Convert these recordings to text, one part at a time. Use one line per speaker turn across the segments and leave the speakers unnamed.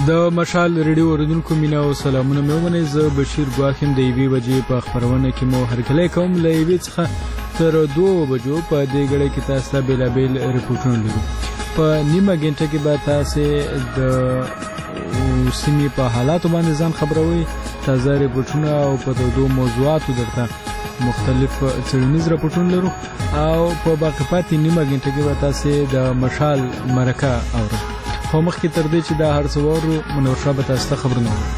د مشال ریډیو اوریدونکو مینا او سلامونه مې ومنئ. زه بشیر ګواښ یم. د 1 بجې په خپرونه کې مو هرکلی کوم. له 1 څخه تر 2 بجو په دې ګړۍ کې تاسو ته بېلابېل رپورټونه لرو. په نیمه ګنټه کې به تاسې د سیمې په حالاتو باندې ځان خبروئ. تازه رپورټونه او په دو موضوعاتو درته مختلف څېړنیز رپورټونه لرو او په باقي پاتې نیمه ګنټه کې به تاسې د مشال مرکه اورئ. خو مخکې تر دې چې دا هر څه واورو، منور شاه به تاسو ته خبرونه وکړي.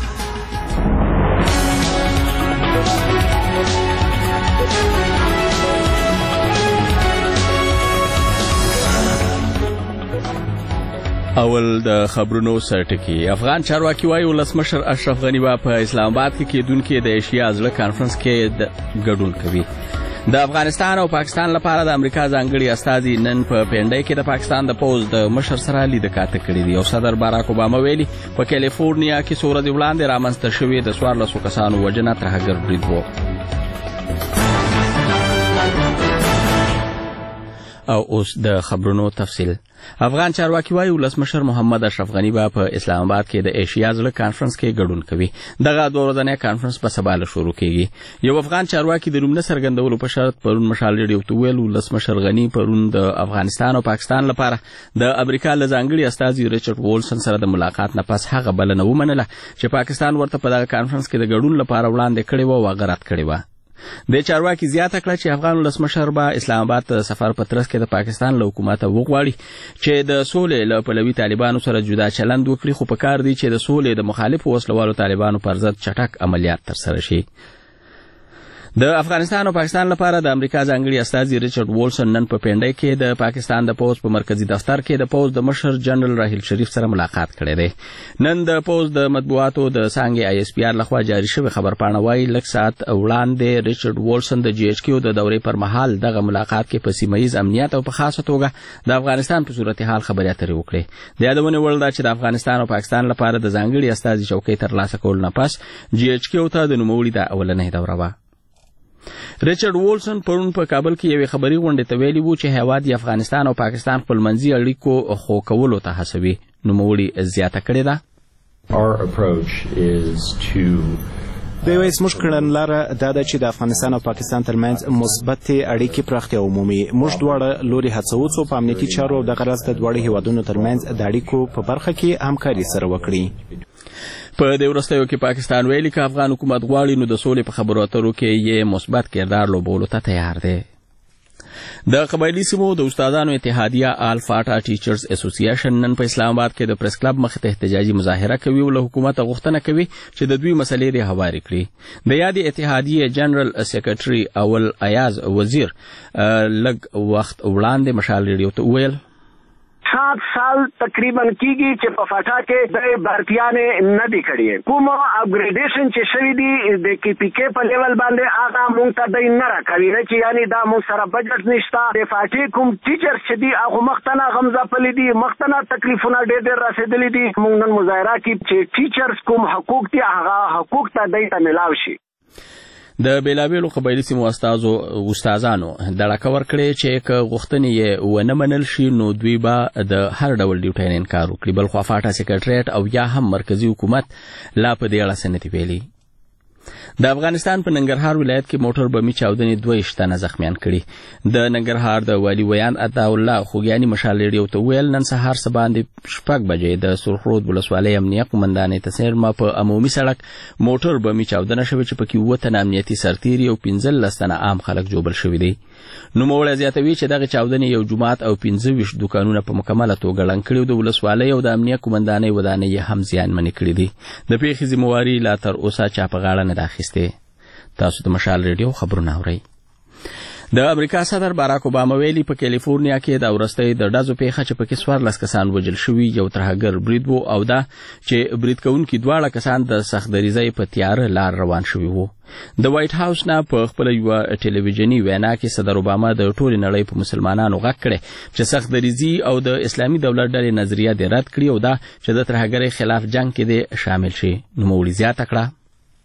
اول د خبرونو سرټکی. افغان چارواکي وایي ولسمشر اشرف غني په اسلام آباد کې کېدونکي د ایشیا ځله کانفرنس کې ګډون کوي. د افغانستان او پاکستان لپاره د امریکا ځانګړي استازي نن په پینډای کې د پاکستان د پوز د مشر سره لیدکاته کړې دي. او صدر باراک اوباما ویلي په کیلیفورنیا کې څو ورځې وړاندې رامنځته شوې د 14 کسانو وژنه ترهګر برید و. او اوس د خبرونو تفصیل. افغان چارواکي وایي ولسمشر محمد اشرف غني په اسلام آباد کې د ایشیا ځله کانفرنس کې ګډون کوي. دغه 2 ورځنی کانفرنس په سبا له شروع کیږي. یو افغان چارواکي د نوم څرګندولو په شرط پرون مشال ریډیو ته ویل ولسمشر غني پرون د افغانستان او پاکستان لپاره د امریکا له ځانګړي استازي ریچارډ وولسن سره د ملاقات نه پس هغه بلنه ومنله چې پاکستان ورته په دغه کانفرنس کې د ګډون لپاره وړاندې کړې و او غرات کړې و. د چارواکي زیاته کړه چې افغان ولسمشر به اسلام آباد ته سفر په ترڅ کې د پاکستان له حکومت وغواړي چې د سولې له پلوي طالبانو سره جدا چلند وکړي، خو په کار دی چې د سولې د مخالفو وسلوالو طالبانو پر ضد چټک عملیات ترسره شي. د افغانستان او پاکستان لپاره د امریکا ځانګړي استازي ریچارډ وولسن نن په پینډای کې د پاکستان د پوز په مرکزی دفتر کې د پوز د مشر جنرال راهیل شریف سره ملاقات کړی دی. نن د پوز د مطبوعاتو د څانګې ISPR لخوا جاری شوی خبرپاڼه وایي لږ ساعت وړاندې ریچارډ وولسن د GHQ د دورې پر مهال دغه ملاقات کې په سیمه ییز امنیت او په خاصه توګه د افغانستان په صورتحال خبرې اترې وکړې. د یادونه وړ ده چې د افغانستان او پاکستان لپاره د ځانګړي استازي چوکۍ ترلاسه کول نه پس GHQ ته د نوموړي د اولنۍ دوره وه. ریچارډ وولسن پرون په کابل کې یوې خبري غونډې ته ویلي وو چې هیواد د افغانستان او پاکستان خپلمنځي اړیکو ښه کولو ته هڅوي. نوموړي زیاته کړې ده.
د یو اسمش کړنلاره دا ده چې د افغانستان او پاکستان ترمنځ مثبت اړیکې پراختیا ومومي. موږ دواړه لوري هڅو څو په امنیتي چارو او د غرض د دواړو هیوادونو ترمنځ د اړیکو په برخه کې همکاري سره وکړي.
په دې وروستیو کې پاکستان ویلي که افغان حکومت غواړي نو د سولې په خبرو اترو کې یې مثبت کردار لوبولو ته تیار دی. د قبایلي سیمو د استادانو اتحادیه الفاټا ټیچرز اسوسییشن نن په اسلام آباد کې د پریس کلب مخې ته احتجاجي مظاهره کوي او له حکومت غوښتنه کوي چې د دوی مسلې لري هواري کړي. د یادې اتحادیې جنرال سیکریټري اول ایاز وزیر لږ وخت وړاندې مشال ریډیو ته وویل
7 سال تقریبا کیږي چې په فاټا کې د بھرتیانې نه دي کړې. کوم اپګریډیشن چې شوی دی د KPK په لیول باندې هغه مونږ ته د نه راکوي چې یعنی دا مونږ سره بجټ نشته. د فاټي کوم ټیچر چې دی هغه مختنه غمزه پلي دي، مختنه تکلیفونه ډېر رسیدلي دي. مونږ نن مظاهره کې چې ټیچرز کوم حقوق دي هغه حقوق ته دایته ملاو شي.
د بیلابیلو قبایلي سیمو استادانو دړکه ورکړې چې که غوښتنې یې ونه منل شي نو دوی به د هر ډول ډیوټۍ نه انکار وکړي. بلخوا فاټا سیکریټریټ او یا هم مرکزی حکومت لا په دې اړه څه نه دي ویلي. د افغانستان په ننګرهار ولایت کې موټر بمي چاودنې 22 تنه زخمیان کړي. د ننګرهار د والي ویان عطاالله خوګیاني مشال ریډیو ته ویل نن سهار څه باندې 6 بجې د سرخرود ولسوالۍ امنیه قومندانې تصرما په عمومي سړک موټر بمي چاودنه شوې چې پکې 7 تنه امنیتي سرتیري او 15 تنه عام خلک جوړ شوي دي. نوموړی زیاتوي چې دغه چاودنې یو جومات او 25 دکانونه په مکمله توګه ړنګ کړي او د ولسوالۍ او د امنیه قومندانۍ ودانۍ یې هم زیانمنې کړي دي. د پیښې ذمہواري لا تر اوسه چا په غاړه نه ده اخیستې. تاسو د مشال ریډیو خبرونه اورئ. د امریکا صدر باراک اوباما ویلي په کیلیفورنیا کې د ورستۍ د ډزو پیښه چې پکې 14 کسان وژل شوي یو ترهګر برید وو او دا چې برید کوونکي 2 کسان د سختدریزۍ په تیاره لار روان شوي وو. د وایټ هاوس نه په خپل یو ټلویزیونی وینا کې صدر اوباما د ټولې نړۍ په مسلمانانو غږ کړی چې سختدریزي او د اسلامي دولت ډلې نظریه دې رد کړي او دا چې د ترهګرۍ خلاف جنگ کې دې شامل شي. نوموړي زیاته کړه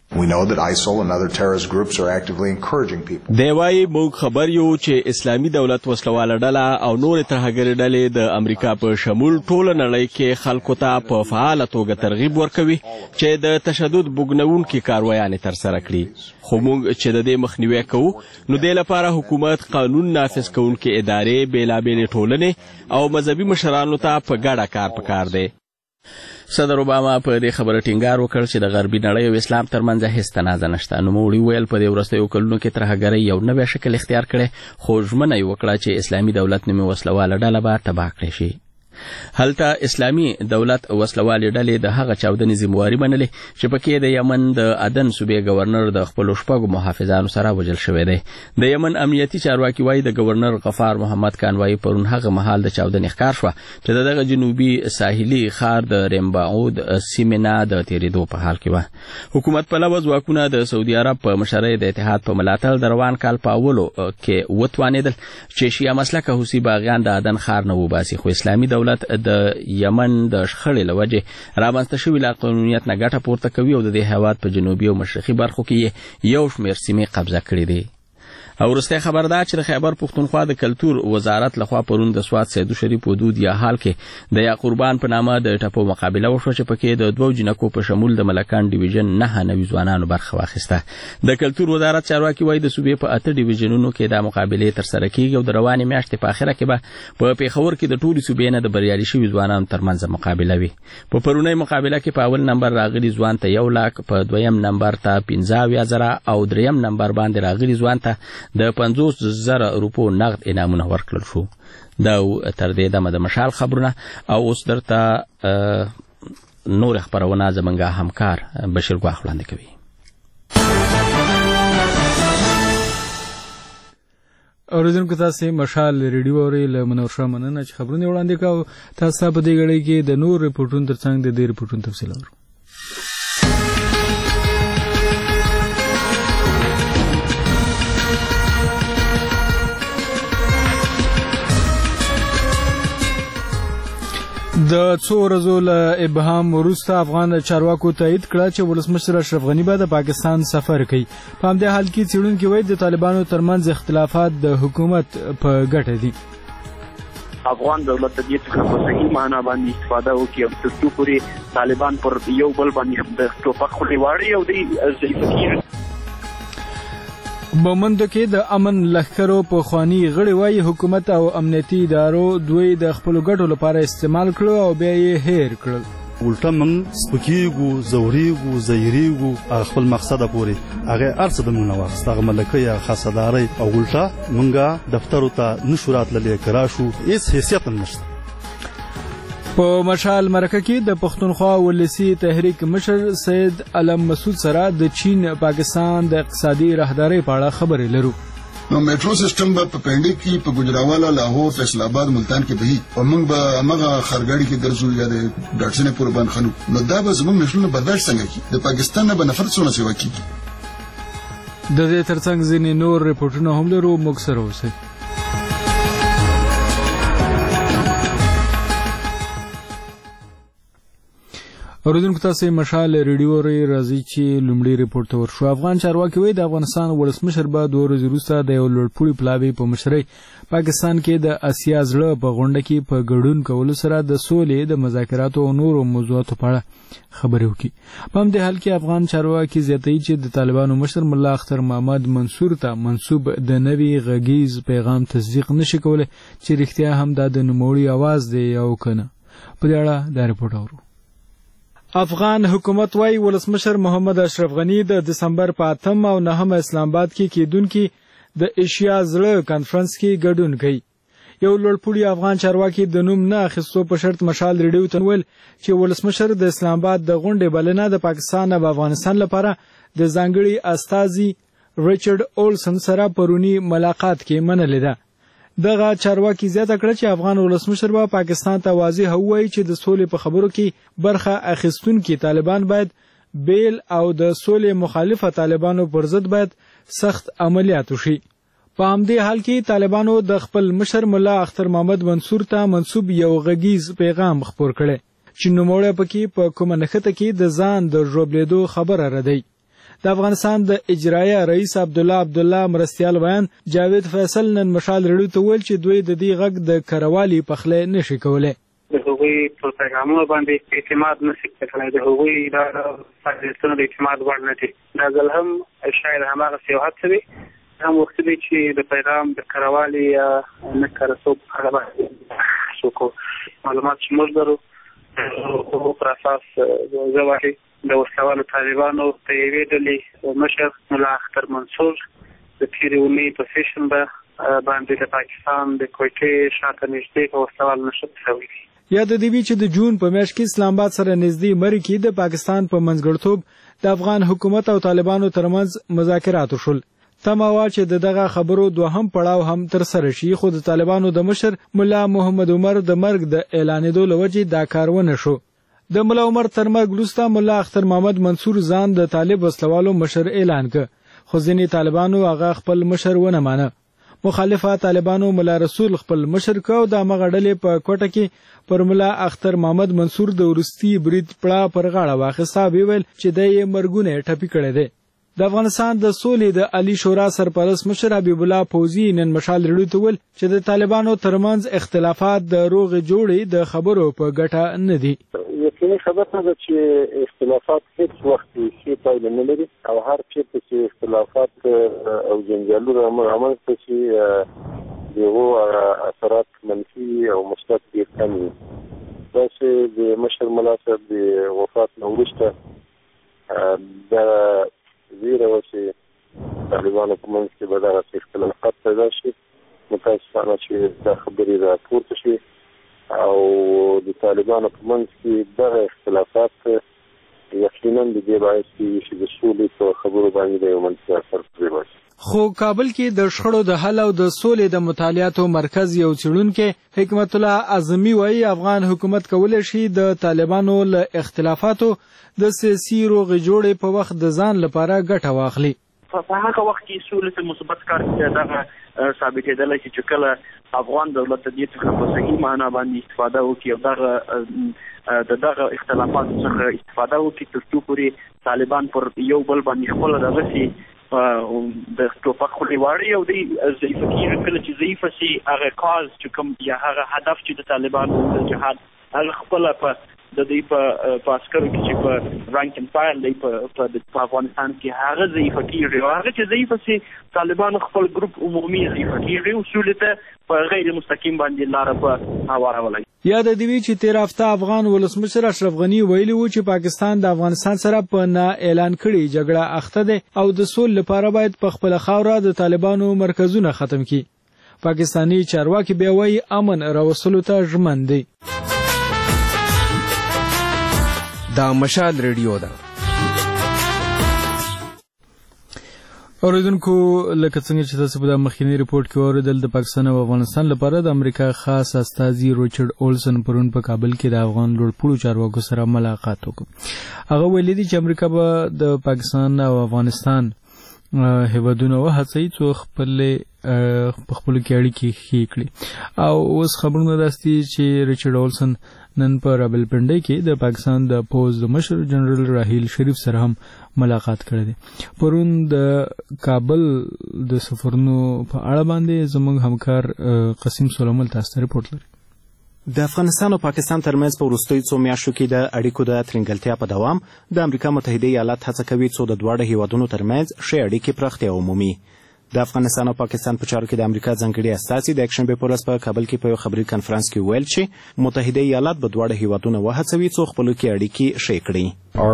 We know that ISIL and other terrorist groups are actively encouraging people.
دی وايي موږ خبر یو چې اسلامي دولت وسلواله ډله او نور ترهګري ډلې د امریکا په شمول ټوله نړۍ کې خلکو ته په فعاله توګه ترغیب ورکوي چې د تشدد بوږنونکي کاروایانې ترسره کړي. خو موږ چې د دې مخنیوی کوو نو د لپاره حکومت قانون نافذ کوونکې ادارې بېلابېلې ټولنې او مذهبي مشرانو ته په ګډه کار پکار دی. صدر اوباما په دې خبره ټینګار وکړ چې د غربي نړۍ او اسلام ترمنځ هیڅ تنازع نشته. نوموړي وویل په دې وروستیو کلونو کې ترهګرۍ یو نوی شکل اختیار کړی خو ژمنه یې وکړه چې اسلامي دولت نومې وسلواله ډله به تباه کړی شي. هلته اسلامي دولت وسلوالې ډلې د هغه چاودنې ذمواري منلې چې پکې د یمن د عدن صوبې گورنر د خپلو شپږو محافظانو سره وژل شوی دی. د یمن امنیتي چارواکي وایي د گورنر غفار محمد کانوایي پرون هغه مهال د چاودنې ښکار شوه چې د دغه جنوبي ساحلي ښار د ریمباعود سیمې نه د تېرېدو په حال کې وه. حکومت پلوه ځواکونه د سعودي عرب په مشرۍ د اتحاد په ملاتړ د روان کال په اولو کې وتوانېدل چې شیعه مسلکه حوثي باغیان د عدن ښار نه وباسي. خو اسلامي دولت د یمن د شخړې له وجې رامنځته شوي لاقانونیت نه ګټه پورته کوي او د دې هېواد په جنوبي او مشرقي برخو کې یو شمېر سیمې قبضه کړي دي. او وروستی خبر دا چې د خیبر پښتونخوا د کلتور وزارت لخوا پرون د سوات سیدو شریف حدود یا حال کې د یا قربان په نامه د ټپو مقابله وشوه چې پکې د 2 جنکو په شمول د ملکان ډیویژن 9 نوي ځوانانو برخه واخیسته. د کلتور وزارت چارواکي وایي د صوبې په 8 ډیویژنونو کې دا مقابلې ترسره کیږي او د روانې میاشتې په اخره کې به په پیښور کې د ټولو صوبې نه د بریالي شوي ځوانانو ترمنځ مقابله وي. په پرونۍ مقابله کې په اول نمبر راغلي ځوان ته 1 لک، په دویم نمبر ته 15,000 او دریم نمبر باندې راغلي ځوان ته د 50,000 روپو نغد انعامونه ورکړل شو. دا تر دې دمه د مشال خبرونه او اوس درته نور خبرونه زمونږ همکار بشیر ګواخ وړاندې کوي.
اوریدونکو تاسو مشال ریډیو اوري له منورشاه مننه چې خبرونه وړاندې کاوه. تاسو په دې غړي کې د نور ریپورتونو ترڅنګ د دې ریپورتونو تفصیل اورو. د څو ورځو له ابهام وروسته افغان چارواکو تایید کړه چې ولسمشر اشرف غنی به د پاکستان سفر کوي. په همدې حال کې څېړونکي وایي د طالبانو ترمنځ اختلافات د حکومت په ګټه دي.
افغان دولت د دې څخه په صحیح معنا باندې استفاده وکړي او تر څو پورې طالبان پر یو بل باندې د ټوپک خولې واړي او د ضعیفه کېږي. بمندو کې د امن لښکرو په خواني غړي وایي حکومت او امنیتي ادارو دوی د خپل ګټو لپاره استعمال کړو او بیا یې هیر کړل.
ولټه من سپکیږو زوریږو زیریږو خپل مقصد پورې هغه ارڅ د مونږ واخست هغه ملکه یا خاصداري او ولټه مونږه دفتر ته نشو راتللې کراشو هیڅ حیثیت نشته.
په مشال مرکه کې د پښتونخوا ولسی تحریک مشر سید علم مسعود سره د چین پاکستان د اقتصادي راهدارۍ په اړه خبرې لرو.
نو میټرو سیستم په پنډي کې په ګجراوالا لاهور فیصل آباد ملتان کې به او موږ به هغه خرګاړي کې درځو یا د ډاکټرنه قربان خنو نو دا به زموږ مشرونه برداشت څنګه کی د پاکستان نه به نفرت څونه سیوا کی.
د دې ترڅنګ ځینې نور ریپورتونه هم لرو. موږ سره اوسئ. اوریدونکو تاسو مشال ریډیو اوري راځي چې لومړی ریپورت ورشو. افغان چارواکي وایي د افغانستان ولسمشر به 2 ورځې وروسته د یو لوړپوړي پلاوي په مشرۍ پاکستان کې د اسیا زړه په غونډه کې په ګډون کولو سره د سولې د مذاکراتو او نورو موضوعاتو په اړه خبرې وکړي. په همدې حال کې افغان چارواکي زیاتوي چې د طالبانو مشر ملا اختر محمد منصور ته منسوب د نوي غږیز پیغام تصدیق نشي کولای چې رښتیا هم دا د نوموړي आवाज دی یا کنه. په دې اړه دا ریپورت اورو. افغان حکومت وايي ولسمشر محمد اشرف غنی د دسمبر په 8 او 9 اسلام آباد کې کېدونکي د ایشیا زړه کانفرنس کې ګډون کوي. یو لوړپوړي افغان چارواکي د نوم نه اخیستو په شرط مشال ریډیو ته ویل چې ولسمشر د اسلام آباد د غونډې بلنه د پاکستان او افغانستان لپاره د ځانګړي استازي ریچارډ اولسن سره پرونی ملاقات کې منلې ده. دغه چارواکي زیاته کړه چې افغان ولسمشر به پاکستان ته واضح ووایي چې د سولې په خبرو کې برخه اخیستونکي طالبان باید بیل او د سولې مخالفه طالبانو پر ضد باید سخت عملیات وشي. په همدې حال کې طالبانو د خپل مشر ملا اختر محمد منصور ته منسوب یو غږیز پیغام خپور کړي چې نوموړی پکې په کومه نښته کې د ځان د ژوبلیدو خبره ردی. د افغانستان د اجرایه رئیس عبدالله مرستیال بیان جاوید فیصل نن مشال رډیو ته ویل چې دوی د دې غږ د کروالي پخلی نشي کولی.
د هغوی پر پیغامونو باندې اعتماد نشي کولای، د هغوی د فعالیتونو د اعتماد وړ نه دي. دا ځل هم شاید هماغسې یو هڅه وي، هم وخت دی چې د پیغام د کروالي یا نه کارسوب په اړه باندې څوک معلومات چې موږ لرو هغو پر اساس زه وايي د وسلوالو طالبانو د یوې ډلې مشر ملا اختر منصور د تېرې اونۍ په سیشنبه باندې د پاکستان د کویټې شاته نږدې په وسلوالو نښت شوی دی.
یاد دی چې د جون په میاشت کې اسلام آباد سره نږدې مرې کې د پاکستان په منځګړیتوب د افغان حکومت او طالبانو ترمنځ مذاکرات وشول. تمه وه چې دغه خبرو دوهم پړاو هم ترسره شي، خو د طالبانو د مشر ملا محمد عمر د مرګ د اعلانېدو له وجې دا کار ونه شو. د ملا عمر تر مرګ وروسته ملا اختر محمد منصور ځان د طالب وسلوالو مشر اعلان کړ، خو ځینې طالبانو هغه خپل مشر ونه مانه. مخالفه طالبانو ملا رسول خپل مشر کړ او د همغه ډلې په کوټه کې پر ملا اختر محمد منصور د وروستي برید پړه پر غاړه واخیسته، ویل چې دی یې مرګونه ټپي کړی دی. د افغانستان د سولې د علی شورا سرپرست مشر حبیب الله فوزي نن مشال رډیو ته ویل چې د طالبانو ترمنځ اختلافات د روغې جوړې د خبرو په ګټه نه دي.
یقیني خبره ده چې اختلافات هیڅ وخت هیڅ پایله نه لري او هر چیرته چې اختلافات او جنجالونه رامنځته شي دغه اثرات منفي او مثبت دي کم وي. داسې د مشر ملا صاحب د وفات نه وروسته د زیره و چې طالبانو په منځ کې به دغسې اختلافات پیدا شي، متاسفانه چې دا خبرې راپورته شي او د طالبانو په منځ کې دغه اختلافات یقینا د دې باعث کېږي چې د سولې په خبرو باندې د یو منفي اثر پرې راشي.
خو کابل کې د شخړو د حل او د سولې د مطالعاتو مرکز یو څېړونکی حکمت الله اعظمي وایي افغان حکومت کولی شي د طالبانو له اختلافاتو د سیاسي روغې جوړې په وخت د ځان لپاره ګټه واخلي.
په هغه وخت کې سولې ته مثبت کار دغه ثابتېدلی چې کله افغان دولت د دې څخه په صحیح معنا باندې استفاده وکړي او دغه اختلافاتو څخه استفاده وکړي تر څو پورې طالبان پر یو بل باندې خپله دغسې د ټوپک خولې واړي او دوی ضعیفه کېږي. کله چې ضعیفه سي هغه کاز چې کوم یا هغه هدف چې د طالبانو د جهاد هغه خپله په د دوی په عسکرو کې چې په رانک اینډ فایل دی په افغانستان کې هغه ضعیفه کېږي او هغه چې ضعیفه سي طالبانو خپل ګروپ عمومي ضعیفه کېږي او سولې ته په غیر مستقیم باندې لاره په هوارولی.
یاد دی چې تیر هفته افغان ولسمشر اشرف غنی ویلي و چې پاکستان د افغانستان سره په نه اعلان کړي جګړه اخته ده او د سولې لپاره باید په خپل خاوره د طالبانو مرکزونه ختم کړي. پاکستاني چارواکي بیا وایي امن راوستلو ته ژمن دي.
دا مشال ریډیو ده.
اوریدونکو لکه څنګه چې تاسو په د مخکینی ریپورت کې اوریدل د پاکستان او افغانستان لپاره د امریکا خاص استازي روچرډ اولسن پرون په کابل کې د افغان لوړپوړو چارواکو سره ملاقات وکړ. هغه ویلي دي چې امریکا به د پاکستان او افغانستان هیوادونه وهڅوي څو په خپلو کې اړیکې ښې کړي او اوس خبرونه داسې دي چې ریچرډ اولسن نن په راولپنډۍ کې د پاکستان د پوځ د مشر جنرال راحیل شریف سره هم ملاقات کړی دی. پرون د کابل د سفرونو په اړه باندې زموږ همکار قسیم سلیمان تاسو ته ریپورت لري.
د افغانستان او پاکستان ترمنځ په وروستیو څو میاشتو کې د اړیکو د ترنګلتیا په دوام د امریکا متحده ایالات هڅه کوي څو د دواړو هیوادونو ترمنځ ښې اړیکې پراختیا ومومي. د افغانستان او پاکستان په چارو کې د امریکا ځانګړي استازي د یکشنبې په ورځ په کابل کې په یو خبري کنفرانس کې ویل چې متحده ایالات به دواړه هیوادونه وهڅوي څو خپلو کې اړیکې ښې کړي.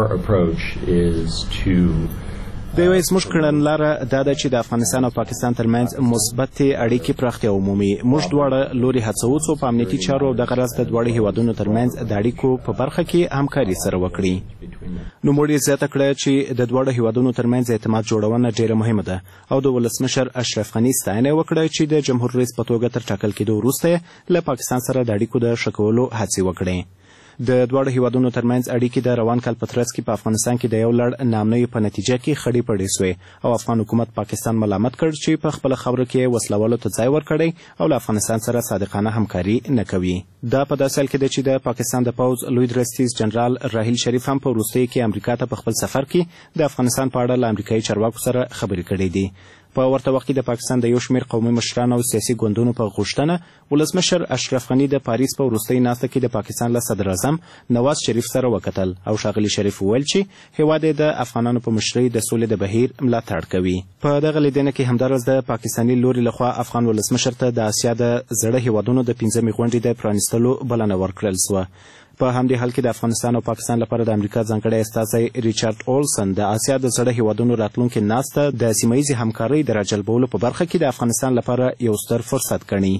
د یو زموږ کړنلاره دا ده چې د افغانستان او پاکستان ترمنځ مثبت اړیکې پراختیا ومومي. موږ دواړه لوري هڅوو څو په امنیتي چارو او دغه راز د دواړو هیوادونو ترمنځ د اړیکو په برخه کې همکاري سره وکړي. نوموړي زیاته کړه چې د دواړو هیوادونو ترمنځ اعتماد جوړونه ډیره مهمه ده او د ولسمشر اشرف غني ستاینه وکړه چې د جمهور رئیس په توګه تر ټاکل کېدو وروسته له پاکستان سره د اړیکو د ښه کولو هڅې وکړي. د دواړو هیوادونو ترمنځ اړیکې د روان کال په ترڅ کې په افغانستان کې د یو لړ نامنیو په نتیجه کې خړې پړې سوې او افغان حکومت پاکستان ملامت کړ چې په خپله خاوره کې وسلوالو ته ځای ورکړی او له افغانستان سره صادقانه همکاري نه کوي. دا په داسې حال کې ده چې د پاکستان د پوځ لوی درستیز جنرال راحیل شریف هم په وروستیو کې امریکا ته په خپل سفر کې د افغانستان په اړه له امریکایي چارواکو سره خبرې کړې دي. په ورته وخت کې د پاکستان د یو شمېر قومي مشرانو او سیاسي ګوندونو په غوښتنه ولسمشر اشرف غني د پاریس په وروستۍ ناسته کې د پاکستان له صدر اعظم نواز شریف سره وکتل او ښاغلي شریف وویل چې هیواد یې د افغانانو په مشرۍ د سولې د بهیر ملاتړ کوي. په دغه لیدنه کې همداراز د پاکستاني لوري لخوا افغان ولسمشر ته د اسیا د زړه هیوادونو د 15مې غونډې د پرانیستلو بلنه ورکړل سوه. په همدې حال کې د افغانستان او پاکستان لپاره د امریکا ځانګړی استازی ریچارډ اولسن د اسیا د زړه هیوادونو راتلونکي ناسته د سیمه ییزې همکارۍ د راجلبولو په برخه کې د افغانستان لپاره یو ستر فرصت ګڼي.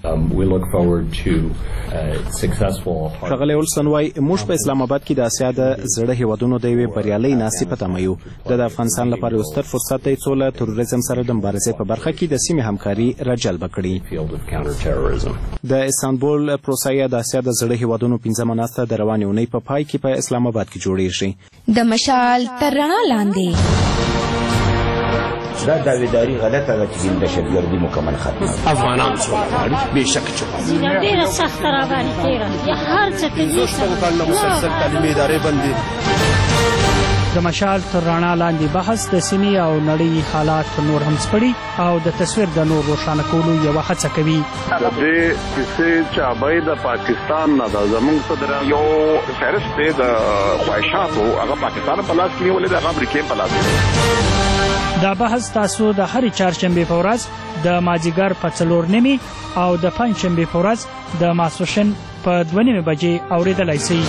ښاغلی اولسن وایي موږ په اسلام آباد کې د اسیا د زړه هیوادونو د یوې بریالۍ ناستې په تمه یو. د افغانستان لپاره یو ستر فرصت دی څو له تروریزم سره د مبارزې په برخه کې د سیمې همکاري راجلبه کړي. د استانبول پروسه د اسیا د زړه هیوادونو 15مه ناسته د روانې اونۍ په پای کې په اسلام آباد کې جوړیږي.
د مشال تر رڼا لاندې
دا داویداری غلطه ده چې د دهشتګردي مکمل ختمه
افغانان سوله غواړي بېشکه چې
ډېره سخته راباندې تېره هر څه
ته مسلسل تعلیمي ادارې بندي.
د مشال تر رڼا لاندې بحث د سیمې او نړۍ حالات نور هم سپړي او د تصویر د نور روښانه کولو یوه هڅه کوي.
د دې کیسې چابۍ د پاکستان نه ده. زموږ صدر یو فهرست دی د خواهشاتو هغه پاکستان په لاس کې نیولې ده، هغه امریکې په لاس کې.
دا بحث تاسو د هرې چهارشنبې په ورځ د مازدیګر په 4:30 او د پنجشنبې په ورځ د ماسپښین په 2:30 بجې اورېدلی شئ.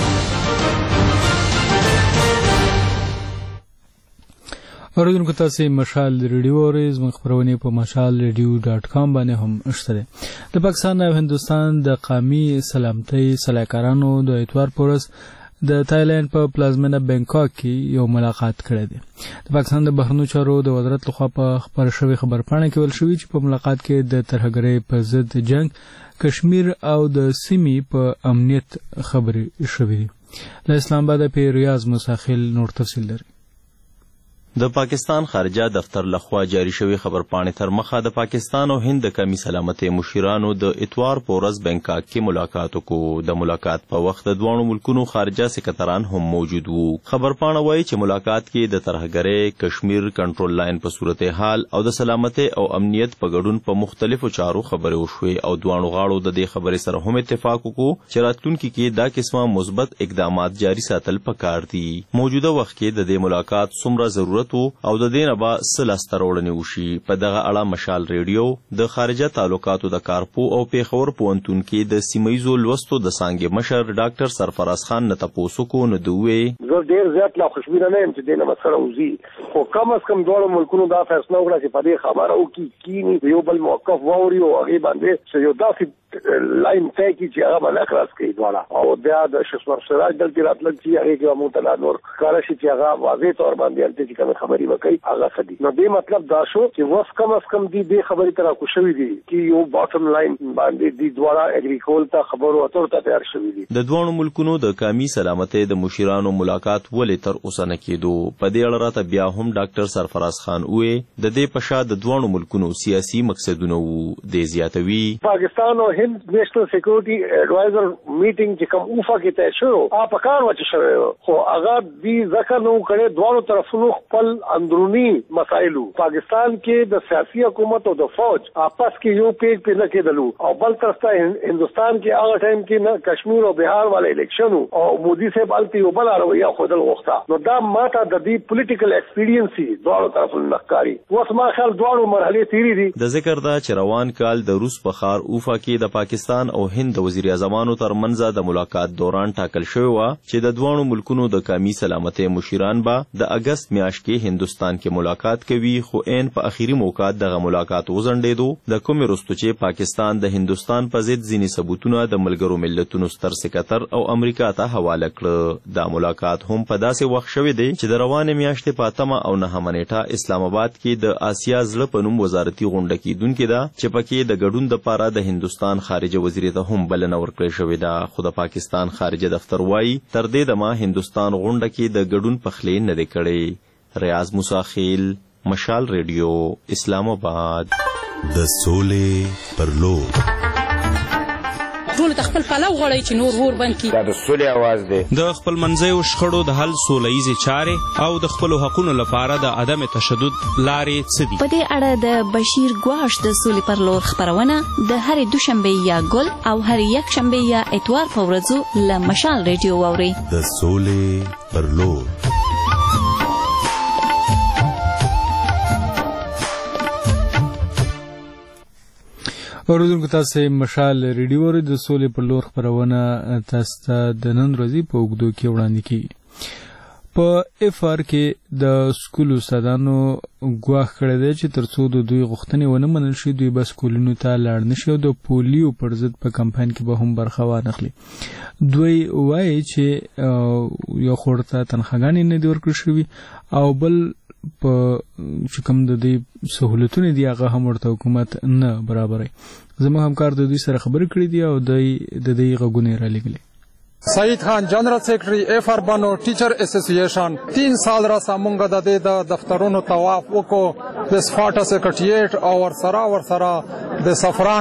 اوریدونکو تاسو مشال ریډیو اورئ. زموږ خپرونې په mashalradio.com باندې هم شته دي. د پاکستان او هندوستان د قومي سلامتۍ سلاکارانو د اتوار په ورځ د تایلند په پلازمینه بینکاک کې یو ملاقات کړی دی. د پاکستان د بهرنیو چارو د وزارت لخوا په خپره شوې خبرپاڼه کې ویل شوي چې په ملاقات کې د ترهګرۍ په ضد جنگ، کشمیر او د سیمې په امنیت خبرې شوې دي. له اسلام آباد په ریاض مساخیل نور تفصیل لري.
د پاکستان خارجه دفتر لخوا جاری شوی خبرپاڼې تر مخه د پاکستان او هند د قومي سلامتۍ مشیرانو د اتوار په ورځ بینکاک کې ملاقات وکړو. د ملاقات په وخت د دوه ملکونو خارجه سکرتران هم موجود وو. خبرپاڼه وایي چې ملاقات کې د ترهګرۍ، کشمیر کنټرول لاین په صورتحال او د سلامتۍ او امنیت په ګډون په مختلفو چارو خبرې وشوې او دوه غاړو د دې خبرې سره هم اتفاق وکړو چې راتلونکي کې دا قسمه مثبت اقدامات جاری ساتل پکار دي. موجوده وخت کې د دې ملاقات څومره ضرورت او د دې نه به څه لاسته راوړنې وشي. په دغه اړه مشال ریډیو د خارجه تعلقاتو د کارپو او پیښور پوهنتون کې د سیمهیزو لوستو د څانګې مشر ډاکټر سرفراز خان نه تپوس وکړو. نو دوی
زه ډېر زیات لا خوشبینه نه یم چې دې نه مسله وځي، خو کم از کم دواړو ملکونو دا فیصله وکړه چې په دې خبره وکړي کینی یو بل موقف واوري او هغې باندې چې یو داسې لاین طی کړي چې هغه به نه خلاص کړي دواړه، او بیا د ششمر سراج دلته راتلل چې هغې کې به موږ ته لا نور ښکاره شي چې هغه واضح طور باندې هلته چې کومې خبرې به کوي هغه ښه دي. نو دې مطلب دا شو چې اوس کم از کم دې خبرې ته راکوز شوي دي چې یو باټم لاین باندې دې دواړه اګري کول ته خبرو اترو ته تیار شوي دي.
د دوه ملکونو د قومي سلامتۍ د مشیرانو ملاقات ولې تر اوسه نه کېدو؟ په دې اړه راته بیا هم ډاکټر سرفراز خان وویل د دې په شا د دوه ملکونو سیاسي مقصدونه وو. دې زیاتوي
پاکستان او هند نیشنل سیکورټي ایڈوایزر میټینګ چې کوم اوفا کې طے شو په کار وچ شوی خو هغه دې ځکه نو کړي دواړو طرفونو خپل اندرونی مسایلو. پاکستان کې د سیاسي حکومت او د فوج آپس کې یو پیج په نه کېدلو او بل طرف ته هندستان کې هغه ټایم کې نه کشمیر او بهار والے الیکشن او مودي صاحب الته یو بل رویه خودل غوښته. نو دا ماته د دې پولیټیکل ایکسپیرینس دواړو طرفونو نخکاری. اوس ما خیال دواړو مرحلې تیری دي.
د ذکر دا چې روان کال د روس په ښار اوفا کې د پاکستان او هند د وزیر اعظمانو ترمنځ د ملاقات دوران ټاکل شوی و چې د دوه ملکونو د قومي سلامتۍ مشیران به د اگست میاشت کې
کې هندستان کې ملاقات کوي، خو عین په اخیری موقع دغه ملاقات وځنډېدو. د کومې وروسته چې پاکستان د هندستان په ضد ځینې ثبوتونه د ملګرو ملتونو ستر سکتر او امریکا ته حواله کړه. دا ملاقات هم په داسې وخت شوی دی چې د روانې میاشتې په 8 او 9 نیټه اسلام آباد کې د آسیا زړه په نوم وزارتي غونډه کېدونکې ده چې پکې د ګډون دپاره د هندوستان خارجه وزیر ته هم بلنه ورکړې شوې ده. خو د پاکستان خارجه دفتر وایي تر دې دمه هندوستان غونډه کې د ګډون پخلی نه دی کړی. ریاض موسی خیل، مشال ریډیو، اسلام آباد.
د سولې پر لور
ټول د خپل پلو غړی چې نور ور بند کی.
دا د سولې आवाज دی.
د خپل منځیو شخړو د حل سولهییزې چارې او د خپلو حقونو لپاره د عدم تشدد لارې څه دي؟
په دې اړه د بشیر ګواش د سولې پر لور خپرونه د هرې دوشنبې یا ګل او هرې یکشنبې یا اتوار په ورځو له مشال ریډیو واورئ.
د سولې پر لور.
اوریدونکو تاسو مشال ریډیو ور د سولې په لور خبرونه تاسو ته د نن ورځې په اوږدو کې وړاندې کیږي. په اف آر کې د سکول استادانو ګواښ کړی دی چې ترڅو د دوی غوښتنې ونه منل شي دوی به سکولونو ته لاړ نه شي او د پولیو پر ضد په کمپاین کې به هم برخه وانخلي. دوی وایي چې یو خور ته تنخواګانې نه دي ورکړل شوي او بل په چې کوم د دې سهولتونه دي هغه هم ورته حکومت نه برابروي. زموږ همکار د دوی سره خبرې کړې دي او د دې غږونه رالیږلي.
سعید خان جنرال سیکرټري اف آر بنو ټیچر اسوسییشن 3 سال را سمونګه د دې دفترونو طواف وکړو د سفارټ سیکرټریټ او ورسره د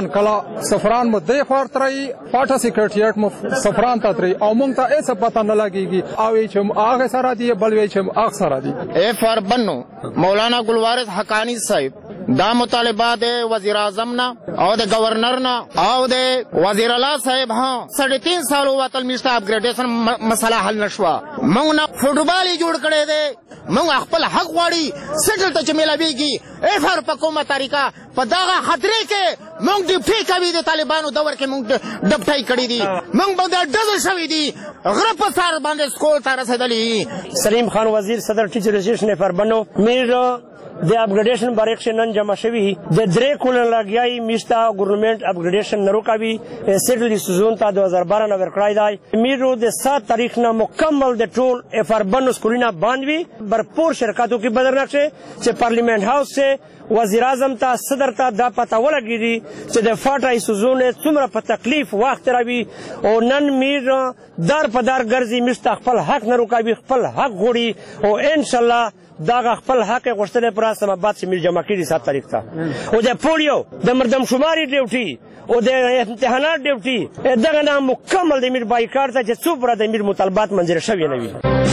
سفران مو د فارتري پاټا سیکرټریټ مو سفران ته تري او مونږ ته هیڅ پته نه لګيږي او چې هغه سره دی بل وی چې هغه سره دی.
اف آر بنو مولانا ګلوارث حقانی صاحب دا مطالبات وزیر اعظم نه او د گورنر نه او د وزیر اعلی صاحب ها 3.5 سال وتل میشته اپګریډیشن مسله حل نشوه. موږ نه فوټبال جوړ کړی دی، موږ خپل حق غواړي سټل ته چې ملاویږي اف آر په کومه طریقه په دغه خطرې کې موږ ډیپټي کوي د طالبانو دور کې موږ ډیپټي کړی دي، موږ به ډزل شوي دي غره په سر باندې سکول ته رسېدلي.
سلیم خان وزیر صدر ټیچر اسوسییشن اف آر بنو میر د اپګریډیشن بریکشن نن جمع شوی د 3 کولن لګیای میشتا ګورنمنت اپګریډیشن نه روکاوي سیټل سيزون ته 2012 نه ورکړای دی. میرو د 7 تاریخ نه مکمل د ټول اف آر بنو سکولونه باندې برپور شرکتو کې بدرناک چې پارلیمنت هاوس سے وزیر اعظم ته صدر ته دا پته ولګیږي چې د فاټای سيزون څومره په تکلیف وخت راوي او نن میر دار په دار ګرځي میشتا خپل حق نه روکاوي، خپل حق غوړي او ان شاء الله دا خپل حق غوښتنه پر اساس بعد چې میر جمع کړي 7 تاریخ ته او د پولیو د مردم شماري ډیوټي او د امتحانات ډیوټي دغه نه مکمل د میر بایکاټ ته چې څو پر د میر مطالبات منظور شوي نه وي.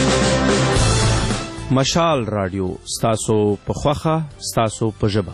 مشال رادیو ستاسو په خوخه ستاسو په ژبه.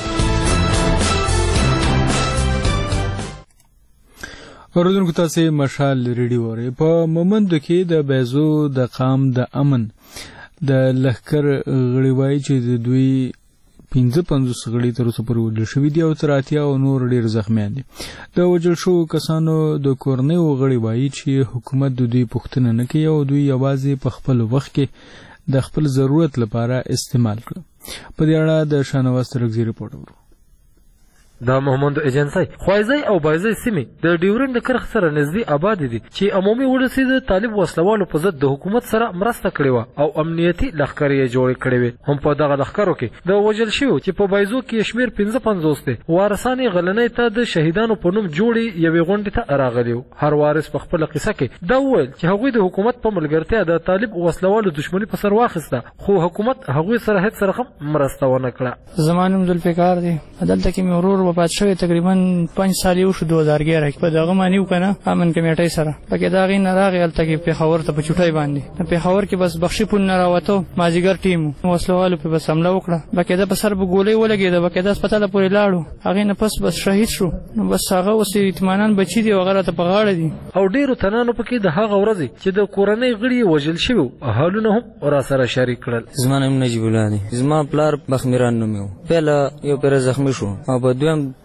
اوریدونکو تاسو مشال ریډیو اورئ. په مومند کې د بیزو د قام د امن د لښکر غړي وایي چې د دوی 55 غړي تر اوسه پورې وژل شوي دي او تر 80 او نور ډېر زخمیان دي. د وژل شوو کسانو د کورنیو غړي وایي چې حکومت د دوی پوښتنه نه کوي او دوی یوازې په خپل وخت کې د خپل ضرورت لپاره استعمال کړه. په دې اړه د شاهنواز ترکزي رپورټ ورو.
د محمد ایجنسی خوایزی او بایزی سیمې د ډیورند کرخ سره نږدې آباد دي چې عمومي ولسي د طالب وسلوالو په ضد د حکومت سره مرسته کړې وه او امنیتي لښکرې یې جوړې کړې وې. هم په دغه لښکرو کې د وژل شویو چې په بایزو کې شمېر 55 دی وارثان یې غلنۍ ته د شهیدانو په نوم جوړې یوې غونډې ته راغلي وو. هر وارث په خپله قصه کې دا وویل چې هغوی د حکومت په ملګرتیا د طالب وسلوالو دښمني په سر واخیسته خو حکومت هغوی سره هېڅ سره هم مرسته ونه کړه.
زما نوم ذوالفقار دی. دلته کې مې ورور وفات شوی تقریبا 5 سال یو شو 2011 کې په دغه معنی وکنه امن کمیټې سره پکې دا غي نه راغی الته کې پیښور ته په چټای باندې پیښور کې بس بخشي پون نه راوته مازیګر ټیم وسلوالو په بس حمله وکړه بکې دا په سر په ګولې ولګېده بکې دا هسپتال پورې لاړو هغه نه پس بس شهید شو نو بس هغه اوس اطمینان بچی دی وغیرہ ته په غاړه دي
او ډیرو تنانو پکې د هغه ورځ چې د کورنۍ غړي وژل شوی حالونه هم را سره شریک کړل.
زما نوم نجیب الله دی. زما پلار بخمیران نوم یو پهله یو پر زخمی شو او په دویم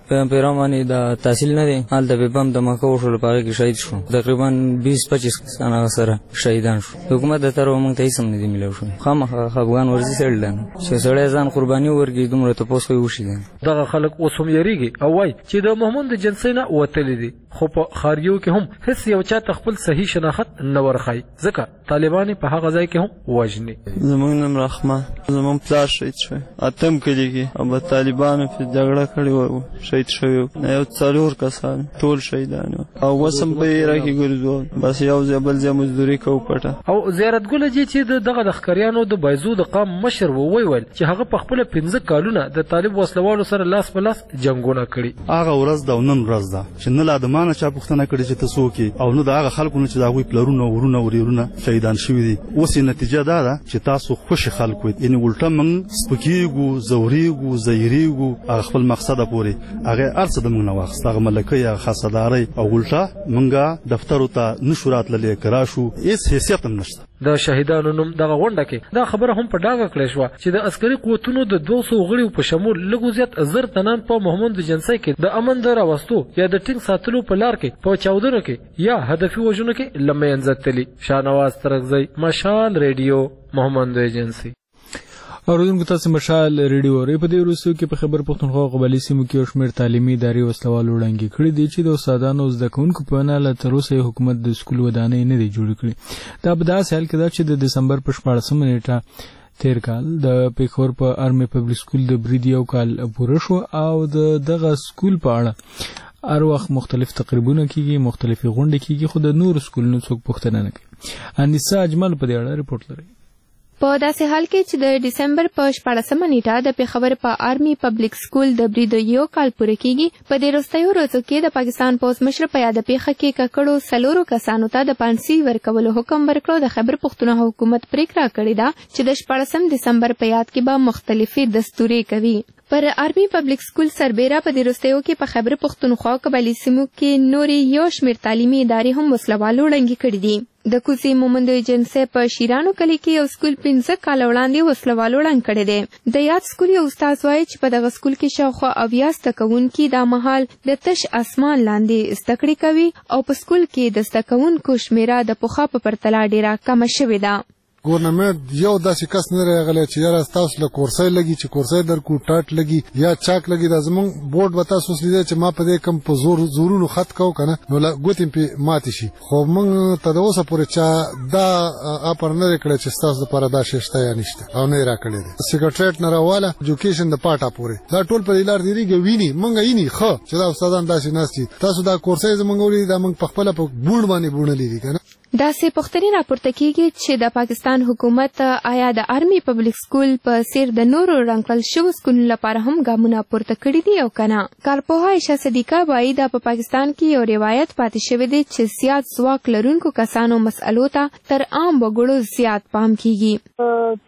په پیرام باندې د تحصیل نه دی هلته به بم دماکه وشول په کې شهید شو تقریبا 20-25 کسان سره شهیدان شو حکومت د تر موږ ته هیڅ نه دی ملو شو خامخا افغان ورزي سړل چې سړی ځان قرباني ورګي دومره ته پوسوي وشي
دغه خلک اوس هم یریږي او وای چې د محمود جنسي نه وتلی دي خو په خاریو کې هم هیڅ یو چا خپل صحیح شناخت نه ورخای ځکه طالبان په هغه ځای کې هم وژني
زمونږ نوم رحمان زمونږ پلار شهید شوی اتم کلی کې او طالبانو په جګړه کړې و شهید شوی یو 4 کسان ټول شهیدان او وسم په ایرا کې ګرځو بس یو ځبل ځه مزدوري کو پټه او
زیارت ګل چې دغه د خکریانو د بایزو د قام مشر وویل چې هغه په خپل 15 کالونه د طالب وسلوالو سره لاس په لاس جنگونه کړي
هغه ورځ د نن ورځ ده چې نه لا د مانه چا پوښتنه کړي چې تاسو کې او نو د هغه خلکو چې دا غوي پلرونه ورونه وريرونه شهیدان شوی دي اوس نتیجه دا ده چې تاسو خوش خلکو یعنی ولټه من سپکیګو زوريګو زیریګو خپل مقصد پوري هغه ارڅ د موږ نه واخست هغه ملکه یا خاصداري او ولټه منګه دفتر ته نشورات للی کراشو هیڅ حیثیت هم نشته
د شهیدانو نوم دغه غونډه کې دا خبره هم په ډاګه کړې شو چې د عسکري قوتونو د 200 غړیو په شمول لږ زیات زر تنان په محمود جنسي کې د امن د راوستو یا د ټینګ ساتلو په لار کې په چاودنو کې یا هدفي وژنو کې لمینځ تللی شاهنواز ترغزی مشال ریډیو محمود جنسي
اوریدونکو تاسو مشال ریډیو اورئ په دې وروستیو کې په خبر پښتونخوا قبایلي سیمو کې یو شمېر تعلیمي ادارې وسلوالو وړاندې کړي دي چې د استادانو او زده کوونکو په وینا له تر اوسه حکومت د سکول ودانۍ نه دی جوړې کړې دا په داسې حال کې ده چې د دسمبر په 14 نیټه تیر کال د پیښور په ارمي پبلک سکول د برید یو کال پوره شو او دغه سکول په اړه هر وخت مختلف تقریبونه کیږي مختلفې غونډې کیږي خو د نور سکولونو څوک پوښتنه نه کوي انیسا اجمل په دې اړه ریپورت لري
په داسې حال کې چې د ډیسمبر په 14 نیټه د پیښور په آرمي پبلک سکول د برید یو کال پوره کیږي په دې وروستیو ورځو کې د پاکستان پولیس مشر په یاد پیښه کې ککړو سلورو کسانو ته د پانسي ورکولو حکم ورکړو د خیبر پښتونخوا حکومت پریکړه کړې ده چې د 14 دسمبر په یاد کې به مختلفې دستورې کوي پر آرمي پبلک سکول سربېره په دې وروستیو کې په خیبر پښتونخوا قبایلي سیمو کې نورې یو شمېر تعلیمي ادارې هم وسلوالو وړاندې کړي دي د کوڅې مومند ایجنسي په شیرانو کلي کې یو سکول 15 کال وړاندې وسلوالو وړاندې کړی دی د یاد سکول یو استاد وایي چې په دغه سکول کې شاوخوا 80 زده کوونکي دا مهال د تش اسمان لاندې زده کړې کوي او په سکول کې د زده کوونکو شمېره د پخوا په پرتله ډېره کمه شوې ده
ګورنمنت یو داسې کس نه راغلی چې یاره تاسو له کورسۍ لګي چې کورسۍ درکو ټاټ لګي یا چاک لګي دا زمونږ بورډ به تاسو لیدل چې ما په دې کم په زورونو خط کو کنه نو ګوتې پې ماتې شي خو موږ ته د اوسه پورې چا دا اپر نه کړی چې ستاسو لپاره دا شی شته یا نشته او نه یې راکړی دی سیکرټریټ نه راواله ایجوکیشن د پاټه پورې دا ټول په لار دیریږي ویني موږ یې نه خو چې دا استادان داسې ناستي تاسو دا کورسۍ زمونږ ولې دا موږ په خپل په بورډ باندې بونلې دي کنه
داسې پوښتنې راپورته کیږي چې د پاکستان حکومت آیا د آرمي پبلک سکول په څیر د نورو رنګل شوو سکولونو لپاره هم ګامونه پورته کړي دي او کنه کارپوها عائشہ صدیقه وایي دا په پاکستان کې یو روایت پاتې شوی دی چې زیات ځواک لرونکو کسانو مسئلو ته تر عام وګړو زیات پام کیږي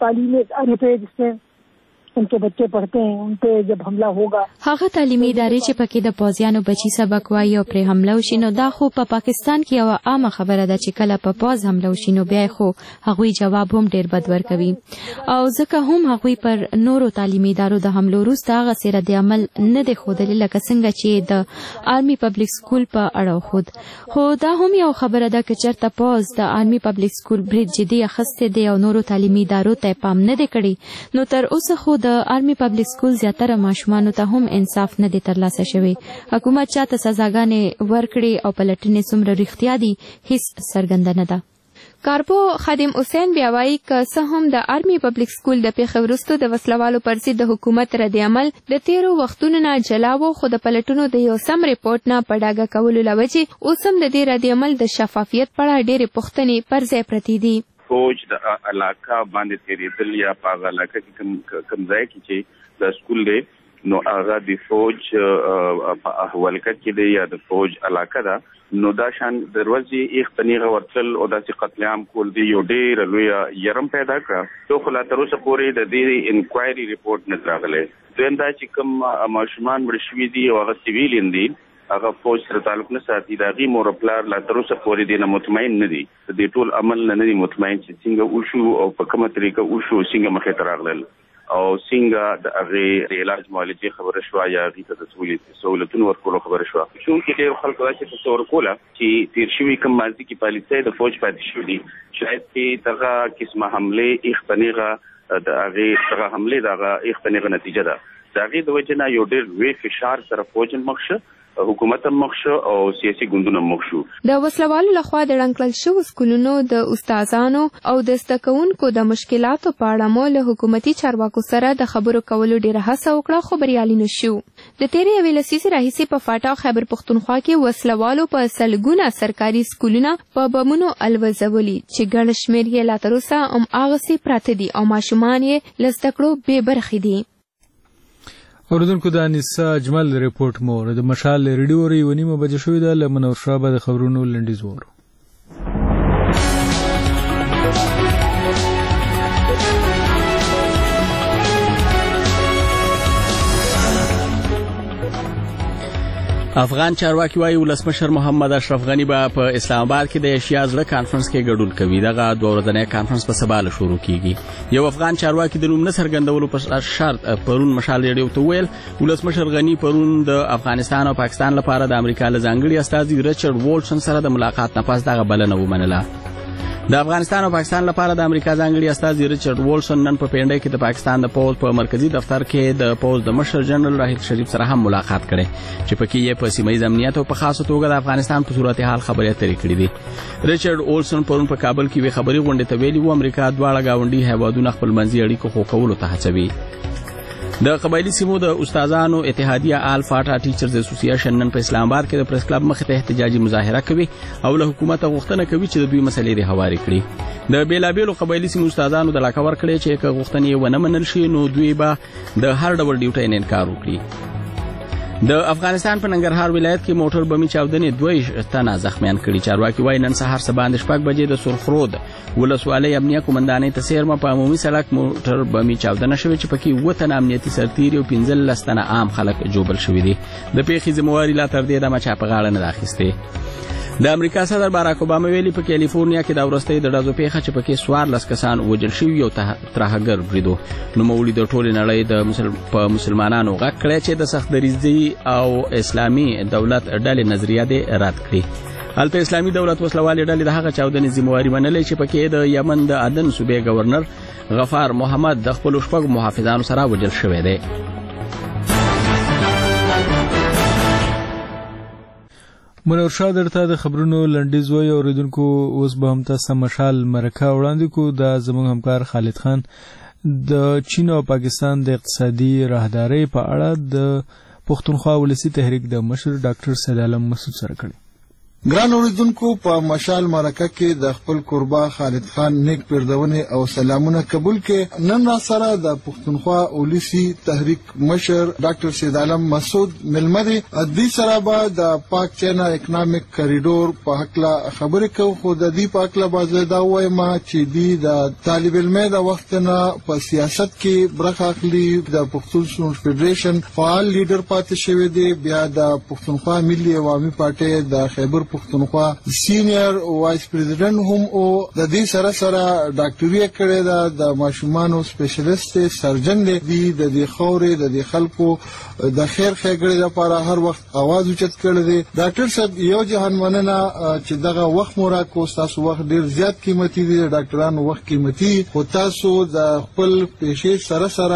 تعلیم
उनके बच्चे पढ़ते हैं उन पे जब हमला होगा
هغه تعلیمي ادارې چې پکې د پوځیانو بچي سبق وایي او پرې حمله وشي نو دا خو په پاکستان کې یو عامه خبره ده چې کله په پوځ حمله وشي نو بیا خو هغوی جواب هم ډیر بد ورکوي او ځکه هم هغوی پر نورو تعلیمي ادارو د حملو وروسته هغه سره د عمل نه دی ښودلې لکه څنګه چې د آرمي پبلک سکول په اړه خود خو دا هم یو خبره ده چې چېرته پوځ د آرمي پبلک سکول برید جدي اخیستی دی او نورو تعلیمي ادارو ته پام نه دی کړی نو تر اوسه خو د آرمي پبلک سکول زیاتره ماشومانو ته هم انصاف نه دی ترلاسه شوی حکومت چاته سزاګانې ورکړي او پلټنې څومره رښتیا دي هیڅ څرګنده نه ده
کارپو خادم حسین بیا وایي که څه هم د آرمي پبلک سکول د پیښې وروسته د وسلوالو پر ضد د حکومت رد عمل د تیرو وختونو نه جلا و خو د پلټنو د یو سم ریپورت نه په ډاګه کولو له وجې اوس هم د دې رد عمل د شفافیت په اړه ډېرې پوښتنې پر ځای پرتې دي
فوج د علاقه باندې تیریدل یا په هغه علاقه کې کوم ځای کې چې د سکول دی نو هغه د فوج په احوالکت کې دی یا د فوج علاقه ده نو دا شان د ورځې ایخ تنیغه ورتل او داسې قتل عام کول دی یو ډېر لوی يرم پیدا کړ تو خو لا تر اوسه پورې د دې انکوایري ریپورت نه راغلی دویم دا چې کوم ماشومان مړ شوي دي او هغه سیویلین دي هغه فوج سره تعلق نه ساتي د هغې مور پلار لا تر اوسه پورې دې نه مطمئن نه دي د دې ټول عمل نه دي مطمئن چې څنګه وشو او په کومه طریقه وشو څنګه مخې ته راغلل او څنګه د هغه علاج معالجې خبره شو یا هغه ته سہولتونو ورکولو خبره شو. چونکې ډېر خلکو داسې تصور کوله چې تیر شوي کوم ماضي کې پالیسۍ د فوج پاتې شوي دي، شاید کې دغه قسمه حملې اختنیغه د هغه حملې دغه اختنیغه نتیجه ده. د هغې د وجې نه یو ډېر لوی فشار سره فوج مخ شه، حکومت هم مخ شو او سیاسي ګوندونه مخ شو.
د وسلوالو لخوا د ړنګ کړل شوو سکولونو د استادانو او د زده کوونکو د مشکلاتو په اړه مو له حکومتي چارواکو سره د خبرو کولو ډېره هڅه وکړه، خو بریالي نه شو. د تېرې یوې لسیزې راهیسې په فاټا او خیبر پښتونخوا کې وسلوالو په سلګونه سرکاري سکولونه په بمونو الوځولي چې ګڼ شمېر یې لا تر اوسه هماغسې پراته دي او ماشومان یې له زده کړو بې برخې دي.
اوریدونکو د انیسا اجمل ریپورت مور د مشال ریډیو ری ونیمه بجې شوې ده. له منور شاه به د خبرونو لنډیز وورو.
افغان چارواکي وايي ولسمشر محمد اشرف غني به په اسلام آباد کې د ایشیا زړه کانفرنس کې ګډون کوي. دغه 2 ورځنی کانفرنس په سبا له شروع کیږي. یو افغان چارواکي د نوم نه څرګندولو په شرط پرون مشال ریډیو ته ویل ولسمشر غني پرون د افغانستان او پاکستان لپاره د امریکا له ځانګړي استازي ریچارډ وولسن سره د ملاقات نه پس دغه بلنه ومنله. د افغانستان او پاکستان لپاره د امریکا ځانګړي استازي ریچارډ وولسن نن په پینډۍ کې د پاکستان د پوز په مرکزی دفتر کې د پوز د مشر جنرال راحیل شریف سره هم ملاقات کړي چې پکې یې په سیمه ییز امنیت او په خاصه توګه د افغانستان په صورتحال خبرې اترې کړې دي. ریچارډ وولسن پرون په کابل کې وی خبري غونډې ته ویلي و امریکا دواړه گاونډي هیوادونه خپل منځي اړیکو ښه کولو ته هڅوي. د قبایلی سیمو د استادانو اتحادیه آل فاټا ټیچرز اسوسییشن نن په اسلام آباد کې د پریس کلب مخې ته احتجاجي مظاهره کوي او له حکومت غوښتنه کوي چې د دوی مسلې لري هواري کړي. د بیلابیلو قبایلی سیمو استادانو د لاکور کړي چې که غوښتنې ونه منل شي نو دوی به د هر ډول ډیوټي نه انکار وکړي. د افغانستان په ننګرهار ولایت کې موټر بمي چاودنې 2 تنه زخمیان کړي. چارواکي وايي نن سهار سبا 6 بجې د سرخرود ولسوالۍ امنیه قومندانۍ ته سیرمه په عمومي سړک موټر بمي چاودنه شوې چې پکې 7 تنه امنیتي سرتیري او 15 تنه عام خلک جوړل شوي دي. د پیښې ذمہواري لا تر دې دمه چا په غاړه نه اخیستې. د امریکا صدر باراک اوباما ویلي په کیلیفورنیا کې د ورستۍ د ډزو پیښه چې پکې 14 کسان وژل شوي یو ترهګر بریدو. نوموړي د ټولې نړۍ په مسلمانانو غږ کړی چې د سخت دریځي او اسلامي دولت ډلې نظریه دې رد کړي. هلته اسلامي دولت وسلوالې ډلې د هغه چاودنې ذمہواري منلې چې پکې د یمن د عدن صوبې گورنر غفار محمد د خپلو 6 محافظانو سره وژل شوی دی.
منور شاه درته د خبرونو لنډیز وایي. اوریدونکو اوس به هم تاسو مشال مرکه وړاندې کو. دا زموږ همکار خالد خان د چین او پاکستان د اقتصادي راهدارۍ په اړه د پښتونخوا ولسی تحریک د مشر ډاکټر سید عالم مسعود سره کړی.
ګران اوریدونکو په مشال مرکه کې د خپل قربا خالد خان نیک پردونې او سلامونه قبول کې نن را سره د پښتونخوا ولسی تحریک مشر ډاکټر سید عالم مسعود ملمدي د سره به د پاک چینا اکونومیک کوریډور په حق لا خبرې کوو. خو د دې په حق لا باز دا وایم چې دی د طالب علمه د وخت نه په سیاست کې برخه اخلي. د پښتون فدریشن فعال لیډر پاتې شوی دی. بیا د پښتونخوا ملي عوامي پارټي د خیبر پښتونخوا سینیئر وایس پریزیډنټ هم او د دې سره سره ډاکټري کړې ده. د ماشومانو سپیشلیست سرجن دی. د دې خورې د دې خلکو د خیر ښېګړې لپاره هر وخت आवाज اوچت کړی دی. ډاکټر صاحب یو جهان مننه چې دغه وخت مو راکو. تاسو وخت ډیر زیات قیمتي دی. ډاکټرانو وخت قیمتي خو تاسو د خپل پیښې سره سره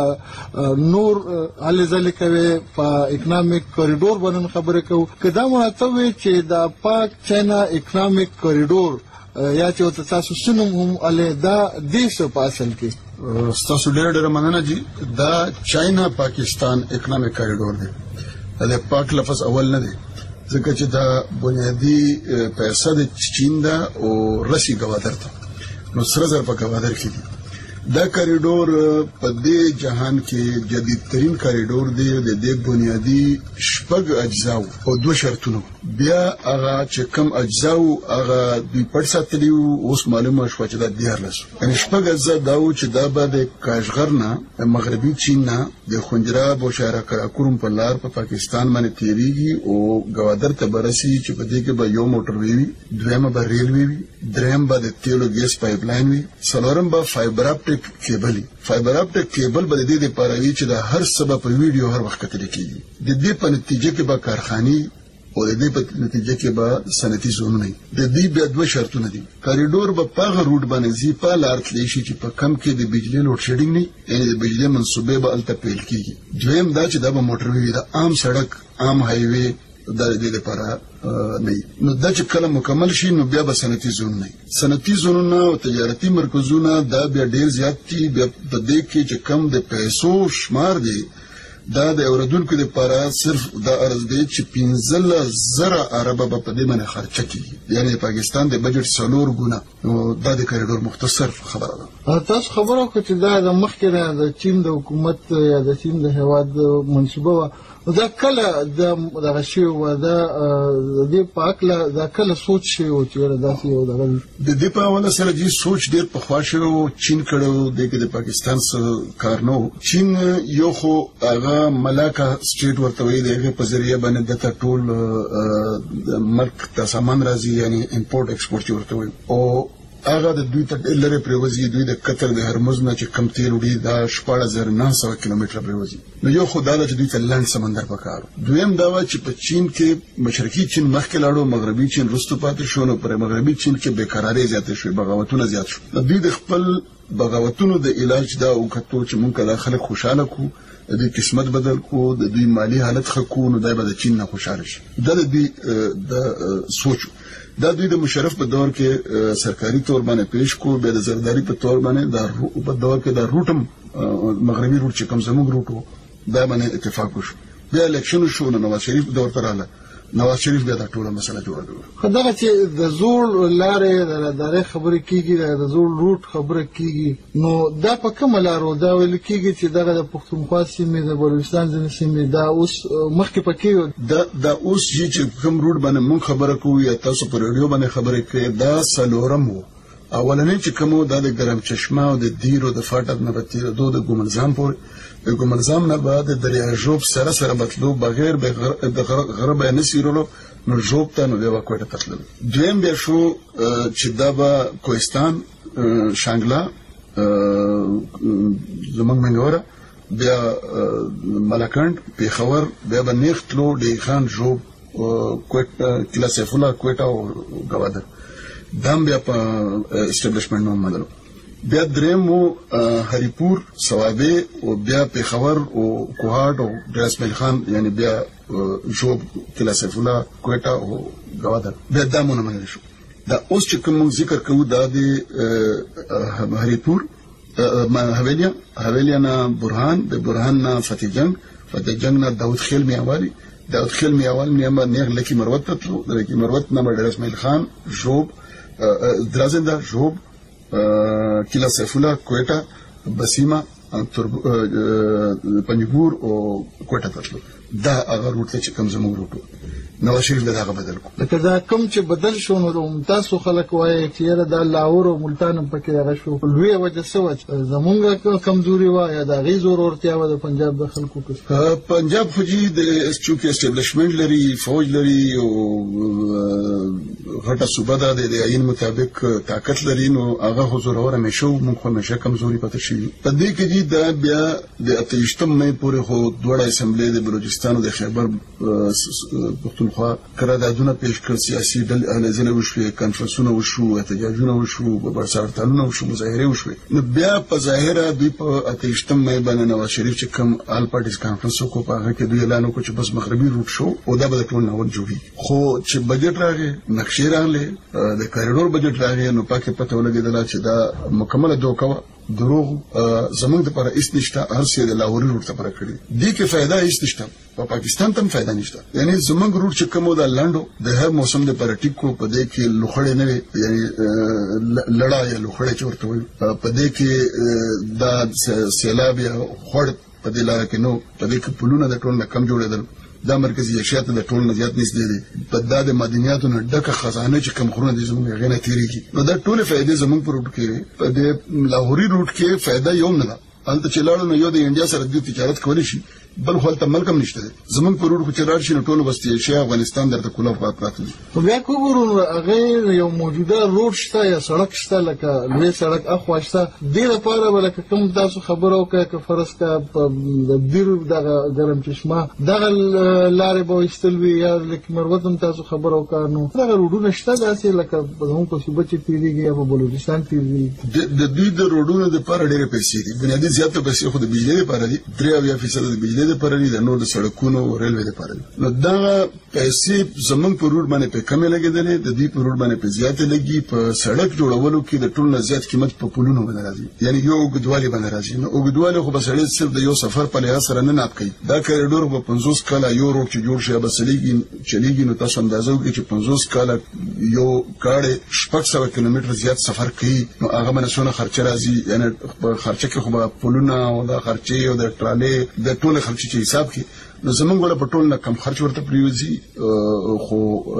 د نور هلې ځلې کوي په اکونومیک کوریډور باندې خبرې کوو. که دا مرتب وي چې د پاک چینا اکونومیک کوریډور یا چې تاسو سنوم هم علي دا دیسه په اصل کې
تاسو ډېر مننه جی. دا چاینا پاکستان اکونومیک کوریډور دی. د پاک لفظ اول نه دی ځکه چې دا بنیادی پیسې د چین دا او رسی گوادر ته نو سره زر په گوادر کې دي. دا کوریډور په دې جهان کې جدید ترین کوریډور دی. د دې بنیادی 6 اجزا او 2 شرطونه. بیا هغه چې کم اجزا هغه دوی پټ ساتلي اوس معلومه شو چې دا 14 یعنی 6 اجزا دا و چې دا به د کاشغر نه مغربي چین نه د خنجرا بوشهر کراکورم په لار په پاکستان باندې تیریږي او گوادر ته برسي چې په دې کې به یو موټر وي، دویمه به ریل وي، دریم به د تیلو ګیس پایپ لاین وي، څلورم به فایبر اپټیک اپټیک کیبل فایبر اپټیک کیبل به د دې لپاره وي چې د هر سبب په ویډیو هر وخت کتل کیږي د دې په نتیجه کې به کارخاني او د دې په نتیجه کې به صنعتي زونونه د دې بیا دوه شرطونه دي کاریډور به په هغه روټ باندې زی په لار تللی شي چې په کم کې د بجلی لوډ شیډینګ نه یعنی د بجلی منسوبه به الته پیل کیږي دویم دا چې دا به موټر وي د عام سړک عام هایوي د دې لپاره نه نو دا چې کله مکمل شي نو بیا به صنعتي زون نه صنعتي زونونه او تجارتي مرکزونه دا بیا ډیر زیات دي بیا د دې کې چې کم د پیسو شمار دي دا د اوردونکو لپاره صرف دا ارز دی چې 15,000 اربه په دې باندې خرچه کیږي یعنی پاکستان د بجټ 4 ګونه نو دا د کاریډور مختصر خبره ده
تاسو خبرو کوئ چې دا د مخکې د چین د حکومت یا د چین د هواد منصوبه دا کله د غشي و دا د پاکله دا کله سوچ شي او چې داسې یو د دې په اړه سره دې سوچ ډیر په خواشه چین کړو د پاکستان سره کار نو چین یو خو هغه ملاکا سټریټ ورته وی دی په ذریعہ باندې د ټول ملک ته سامان راځي یعنی امپورټ ایکسپورټ ورته وی او هغه د دوی ته لره پریوزي دوی د قطر د هرمز نه چې کم تیل وړي دا 16900 کیلومتره پریوزي نو یو خدای چې دوی ته لاند سمندر پکارو دویم دا و چې په چین کې مشرقي چین مخکې لاړو مغربي چین رستو پاتې شو نو پر مغربي چین کې بیکاري زیاته شو بغاوتونه زیات شو دوی د خپل بغاوتونو د علاج دا وکړو چې مونږ له خلک خوشاله کو د قسمت بدل کو د دوی مالی حالت خکو نو دای به د چین نه خوشاله شي دا د دوی د سوچ دا دوی د مشرف په دور کې سرکاري تور باندې پیش کو به د زرداری په تور باندې دا په دور کې دا روټم مغربي روټ چې کوم زموږ روټ دا باندې اتفاق وشو بیا الیکشن شو نو نواز شریف دور ته رااله نواز شریف بیا دا ټوله مسله جوړه کړه خدای چې د زوړ لارې د خبرې کیږي د زوړ روټ خبره کیږي نو دا په کومه لارو دا ویل کیږي چې دغه د پښتونخوا سیمې د بلوچستان ځینې سیمې دا اوس مخکې پکې دا اوس چې کوم روټ باندې مونږ خبره کوو یا تاسو په رادیو باندې خبرې کوي دا سلورم وو اولنې چې کومو دا د ګرم چشمه او د دیرو د فاټک نه بتیر د ګومنځام پورې د ګومنځام نه بعد د دریا جوب سره مطلوب بغیر د غرب نه سیرولو نو جوب ته نو د وکړه تخلل دویم بیا شو چې دا به کوهستان شانګلا زمنګ منګوره بیا ملکند پیښور بیا بنیختلو د خان جوب کوټه کلاسه فولا کوټه او غوادر دام بیا په اسټابلیشمنت نوم مدلو بیا درېمو هریپور سوابه او بیا پیښور او کوهاټ او درسمل خان یعنی بیا جوب کلاسه فولا کوټه او غوادر بیا دامونه منل شو دا اوس چې کوم ذکر کوو دا د هریپور حویلیا نه برهان د برهان نه فتح جنگ نه داود خیل میاوالی داود خیل میاوال نیمه نیغ لکی مروت تطلو لکی مروت نمبر درسمل خان جوب درازنده جوب کلا سیفولا کویټه بسیمه پنجګور او کوټه تطلو دا هغه روټ چې کوم زموږ روټ نو شریف دا هغه بدل کو لکه دا کوم چې بدل شو نو تاسو خلک وایي چې دا لاهور او ملتان پکې راغ شو لوی وجه سوچ زمونږ کمزوري و یا دا غي ضرورتیا و د پنجاب د خلکو کې پنجاب فوجي د چوکي اسټابلیشمنت لري فوج لري او غټه صوبه ده د عین مطابق طاقت لري نو هغه حضور اور همیشه مونږ همیشه کمزوري پته شي په دې کې دا بیا د 28 مې پورې خو دوه اسمبلی د بلوچستان او د خیبر پختونخوا قراردادونه پیش کړ سیاسي ډلې اهلزنه وشوي کانفرنسونه وشو احتجاجونه وشو برسارتانونه وشو مظاهره وشوي نو بیا په ظاهره دوی په 28 مې باندې نواز شریف چې کوم آل پارټیز کانفرنس کو په هغه کې دوی اعلان وکړ چې بس مغربي روټ شو او دا به ټول نور جوړي خو چې بجټ راغی نقشې راغله د کاریډور بجټ راغی نو پاکه پته ولګیدل چې دا مکمله دوکه دروغ زمونږ لپاره هیڅ نشته هر څه د لاهوري روټ لپاره کړی دي کې फायदा هیڅ نشته په پاکستان ته फायदा نشته یعنی زمونږ روټ چې کومو د لاندو د هر موسم لپاره ټیکو په دې کې لوخړې نه وي یعنی لړای لوخړې چورته وي په دې کې دا سیلاب یا خړ په دې لاره کې نو په دې کې پلونه د ټول نه کم جوړېدل دا مرکزی اشیاء ته د ټول نه زیات نږدې دي په د مدنیاتو نه ډکه خزانه چې کم خورونه دي زموږ غنه تیریږي نو دا ټول فائدې زموږ پر روټ کې په د لاهوري روټ کې فائدہ یو نه ده انت چې لاړو نو یو د انډیا سره د تجارت کولی شي
بل خپل ملکم نشته زمونږ په روډ خو چې راځي نو ټول بستي شي افغانستان درته کوله پراته دي.
خو بیا کومو هغه یو موجوده روډ شته یا سړک شته لکه لوی سړک اخوا شته د لپاره ولکه کوم تاسو خبرو کې که فرض کا د دیر دغه ګرم چشمه دغه لارې به استلوي یا لکه مروتم تاسو خبرو کارنو دغه روډونه شته داسې لکه زموږ په صوبه چې تیریږي یا په بلوچستان تیریږي
د دوی د روډونو د لپاره ډېرې پیسې دي بنیادي زیاته پیسې خو د بجلی لپاره دي 3% د بجلی لپاره دي د نور د سړکونو او ریلوې لپاره دي. نو دا پیسې زمونږ په روډ باندې په کمې لګېدلې د دې په روډ باندې په زیاتې لګي په سړک جوړولو کې د ټول نه زیات قیمت په پولونو باندې راځي یعنی یو اوږدوالي باندې راځي. نو اوږدوالي خو به سړی صرف د یو سفر په لحاظ سره نه ناپ کوي دا کریډور به 50 کاله یو روډ چې جوړ شي به چلیږي نو تاسو اندازه وکړئ چې 50 کاله یو ګاډی 600 کیلومتر زیات سفر کوي نو هغه باندې څونه خرچه راځي یعنی خرچه کې خو به پولونه او د خرچې او د ټرالې د ټول خرچې چې حساب کې نو زمونږ ولا په ټول نه کم خرچ ورته پریوزي خو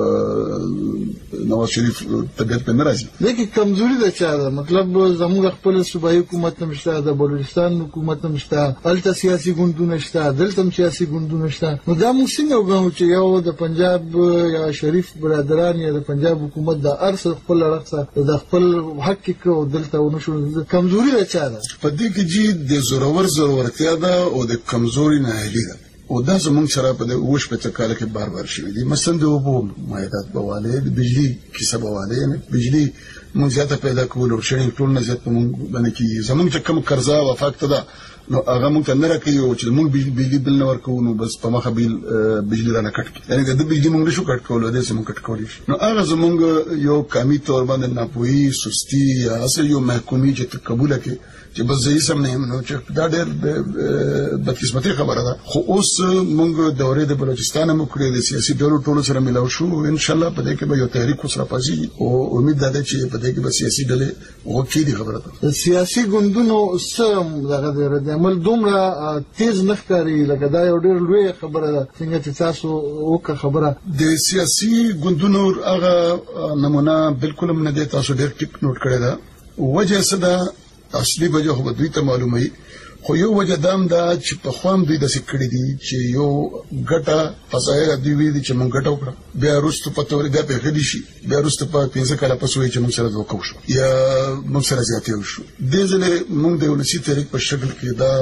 نواز شریف طبیعت په ناراضي
لیکن کمزوري ده چا ده مطلب زموږ خپل صوبایي حکومت نشته د بلوچستان حکومت نشته الته سیاسي ګوندونه شته دلته سیاسي ګوندونه شته نو دا موږ څنګه وګورو چې یو د پنجاب یا شریف برادران یا د پنجاب حکومت د ارث خپل رخصه د خپل حق کې دلته ونشو کمزوري ده چا ده
په دې کې چې د ضرورتیا ده او د کمزوري نه هلي ده او دا زمونږ سره په اوش په تکاله کې بار شوي دي مثلا د اوبو مایدات بواله د بجلی کیسه بواله یعنی بجلی مونږ زیاته پیدا کول او شړې ټول نه زیات مونږ باندې کې زمونږ چې کوم قرضه وفاقت ده نو هغه مونږ ته نه راکوي او چې مونږ بجلی بل نه ورکو نو بس په مخه بجلی را نه کټ یعنی د بجلی مونږ نشو کټ کول د سمون کټ کول شي نو هغه زمونږ یو کمی تور باندې ناپوهي سستی یا اصل یو محکومي چې قبول کړي چې بس زه سم نه نو چې دا ډېر بدقسمتي خبره ده خو اوس مونږ دورې د بلوچستان مو کړې د سیاسي ډلو ټولو سره ملاو شو ان شاء الله په دې کې به یو تحریک سره پاسي او امید ده چې په دې کې به سیاسي ډلې وکړي دي خبره ده
سیاسي ګوندونو سم دغه د عمل دومره تیز نخکاری لکه دا یو ډېر لوی خبره ده څنګه چې تاسو وکړه خبره د
سیاسي ګوندونو هغه نمونه بالکل نه ده تاسو ډېر ټیک نوٹ کړی ده وجه څه ده اصلي وجه خو دوی ته معلومه خو یو وجه دام دا چې په خوام دوی د سکړې دي چې یو ګټه فسایره دی وی دي چې مونږ ګټه وکړه بیا وروسته په تور بیا په غدي شي بیا وروسته په 15 کاله پس وی چې مونږ سره دوه کوو یا مونږ سره زیاتې وشو د ځله مونږ د ولسی تحریک په شکل کې دا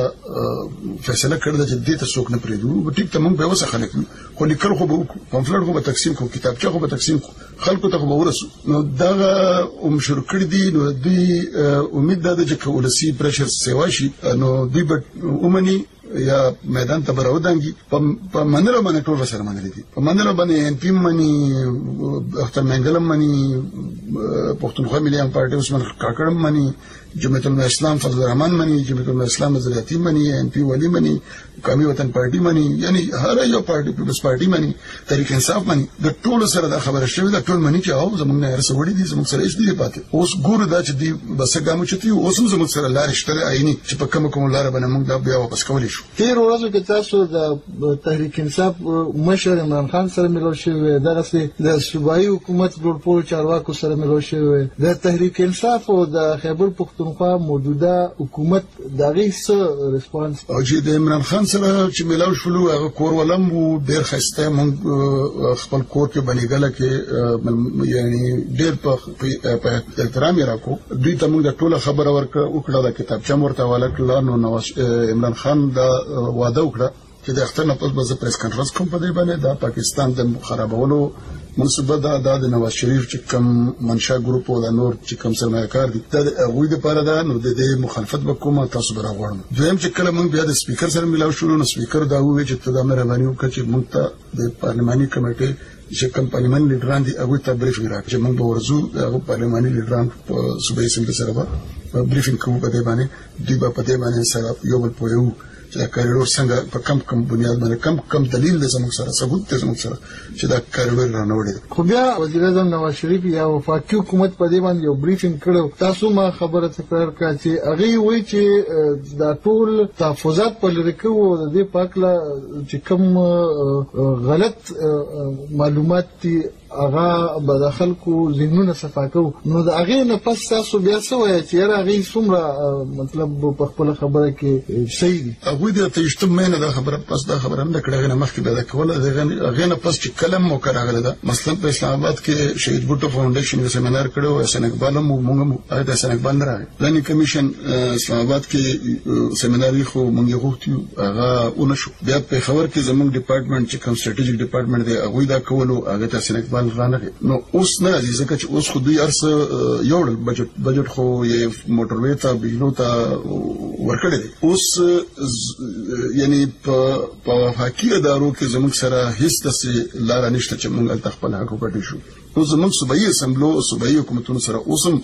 فیصله کړل چې دې ته څوک نه پریدو ټیک ته مونږ به وسه خلک خو لیکل خو به پمفلټ خو به تقسیم کو کتابچه خو به تقسیم کو خلکو ته خو به ورسو نو دا مشر کړی دي نو دوی امید ده چې ولسی پرشر سیوا شي نو دوی به ومني یا میدان ته براودانګي په منلو باندې ټول سره منلي دي په منلو باندې ان پی مني اختر منګلم مني پښتونخوا مليان پارټي عثمان کاکړم مني جمعیت الاسلام فضل الرحمن مني جمعیت الاسلام نظریاتي مني ان پی ولی مني قومي وطن پارټي مني یعنی هر یو پارټي پیپلز پارټي مني تحریک انصاف مني د ټول سره د خبره شوی د ټول مني چې او زمونږ نه رسوړي دي زمونږ سره هیڅ دی پاتې اوس ګور دا چې دی بس ګامو چتي اوس زمونږ سره لار شته عیني چې په کوم لار باندې موږ دا بیا واپس کولی شو
تیر ورځو کې تاسو د تحریک انصاف مشر عمران خان سره ملو شوی دغه د صوبایي حکومت ګورپور چارواکو سره ملو شوی د تحریک انصاف او د خیبر پختونخوا موجوده حکومت دغه څه ریسپانس
او چې د عمران خان سره چې ملو شلو هغه کور ولم وو ډیر خسته مونږ خپل کور کې بنیګل کې یعنی ډیر په احترام یې راکو دوی ته موږ د ټوله خبره وکړه د کتابچه مرته والا نو عمران خان دا وعده وکړه چې د اختر نه پس به پریس کانفرنس کوم په دې باندې دا پاکستان د خرابولو منصوبه دا د نواز شریف چې کوم منشا ګروپ او د نور چې کوم سرمایه‌کار دي دا هغوی لپاره ده نو د دې مخالفت وکوم تاسو به راغواړم دویم چې کله موږ بیا د سپیکر سره ملاو شو نو سپیکر دا وویل چې ته دا مهرباني وکړه چې موږ ته د پارلماني کمیټې چې کوم پارلماني لیډران دي هغوی ته بریفینګ راکړي چې موږ به ورځو هغه پارلماني لیډران په صوبایي اسمبلۍ سره به بریفینګ کوو په دې باندې دوی به په دې باندې سره یو بل پوهیو چې دا کاریډور څنګه په کم بنیاد باندې کم دلیل د زموږ سره ثبوت د زموږ سره چې دا کاریډور رانوړي
خو بیا وزیر اعظم نواز شریف یا وفاقي حکومت په دې باندې یو بریفینګ کړو تاسو ما خبره تکرار کړه چې هغه وایي چې دا ټول تحفظات په لری کوو د دې پاکله چې کوم غلط معلومات هغه به د خلکو ذهنونه صفا کوو. نو د هغې نه پس تاسو بیا څه وایئ چې یاره هغې څومره مطلب په خپله خبره کې صحیح دي؟
هغوی د 23 مې نه دا خبره پس دا خبره نه ده کړې، هغې نه مخکې به دا کوله. هغې نه پس چې کله موقع راغله ده، مثلا په اسلام آباد کې شهید بوټو فاونډیشن یو سیمینار کړی و، حسن اقبال هم موږ هم هغه د حسن اقبال نه راغی. پلانینګ کمیشن اسلام آباد کې سیمینار یې خو موږ یې غوښتي یو، هغه ونه شو. بیا پېښور کې زموږ ډپارټمنټ چې کوم سټریټیجیک ډپارټمنټ دی هغوی دا کولو، هغه ته حسن اقبال رانغی. نو اوس نه راځي ځکه چې اوس خو دوی هر څه یو ډول بجټ خو یې موټروې ته بجلو ته ورکړی دی. اوس یعنی په وفاقي ادارو کې زموږ سره هیڅ داسې لاره نشته چې موږ هلته خپل حق وګټو شو. نو زموږ صوبایي اسمبلو صوبایي حکومتونو سره اوس هم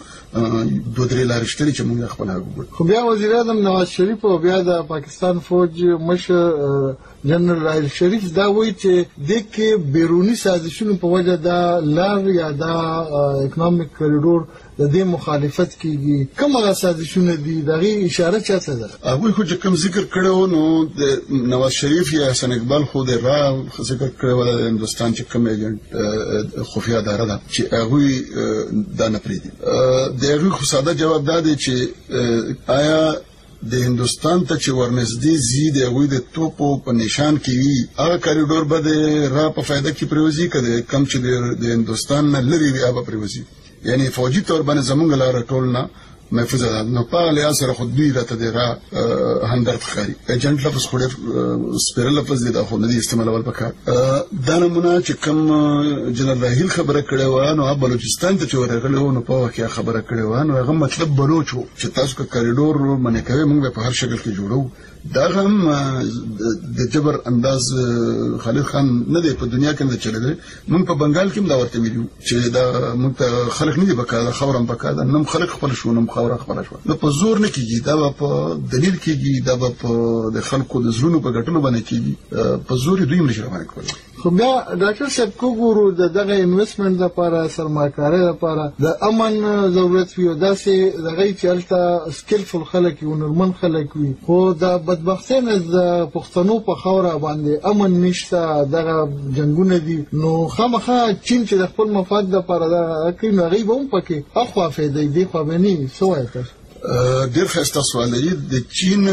2-3 لارې شته چې موږ خپل حق وګټو.
خو بیا وزیر اعظم نواز شریف او بیا د پاکستان فوج مشر جنرال راحیل شریف دا وایي چې د کې بیرونی سازشونو په وجه دا لار یا دا اکونومیک کریډور د دې مخالفت کیږي. کومه سازشونه دي دغه اشاره چاته ده؟
هغوی خو چې کوم ذکر کړو نو د نواز شریف یا حسن اقبال خو د را ذکر کړو د هندوستان چې کوم ایجنټ خفیه اداره ده چې هغوی دا نه پریدي. د هغوی خو ساده جواب دا دی چې آیا د هندوستان ته چې ورنږدې ځي د هغوی د توپو په نشان کې وي هغه کاریډور به د را په فایده کې پریوځي که د کم چې د هندوستان نه لرې وي هغه به پریوځي. یعنی فوجي طور باندې زمونږ لاره ټول نه محفوظه ده. نو په لحاظ سره خو دوی راته د را همدرد ښکاري. ایجنټ لفظ خو ډېر سپېره لفظ دی، دا خو نه دی استعمالول پکار. دا نمونه چې کوم جنرال راحیل خبره کړې وه نو هغه بلوچستان ته چې ورغلی و نو په وخت کې خبره کړې وه نو هغه مطلب بلوچ و چې تاسو که کاریډور منع کوئ موږ به په هر شکل کې جوړو. دا هم د جبر انداز خالد خان نه دی په دنیا کې نه چلېدلی. موږ په بنګال کې هم دا ورته ویلي چې دا موږ ته خلک نه دي پکار، خاوره هم پکار ده. نم خلک خپل شو نم خاوره خپله شوه. نو په زور نه کېږي، دا به په دلیل کېږي، دا به په د خلکو د زړونو په ګټلو باندې کېږي. په زور یې دوی هم نشي روانه کولی.
خو بیا ډاکټر صاحب وګورو د دغه انویسټمنټ لپاره سرمایه‌کارۍ لپاره د امن ضرورت وي او داسې دغه چې هلته سکلفل خلک وي، هنرمند خلک وي. خو د بدبختۍ نه د پښتنو په خاوره باندې امن نشته، دغه جنګونه دي. نو خامخا چین چې د خپل مفاد لپاره دغه کوي نو هغوی به هم پکې اخوا فایده دې خوا به نه وي. څه وایې تاسو؟
ډېر ښایسته سوال دی. د چین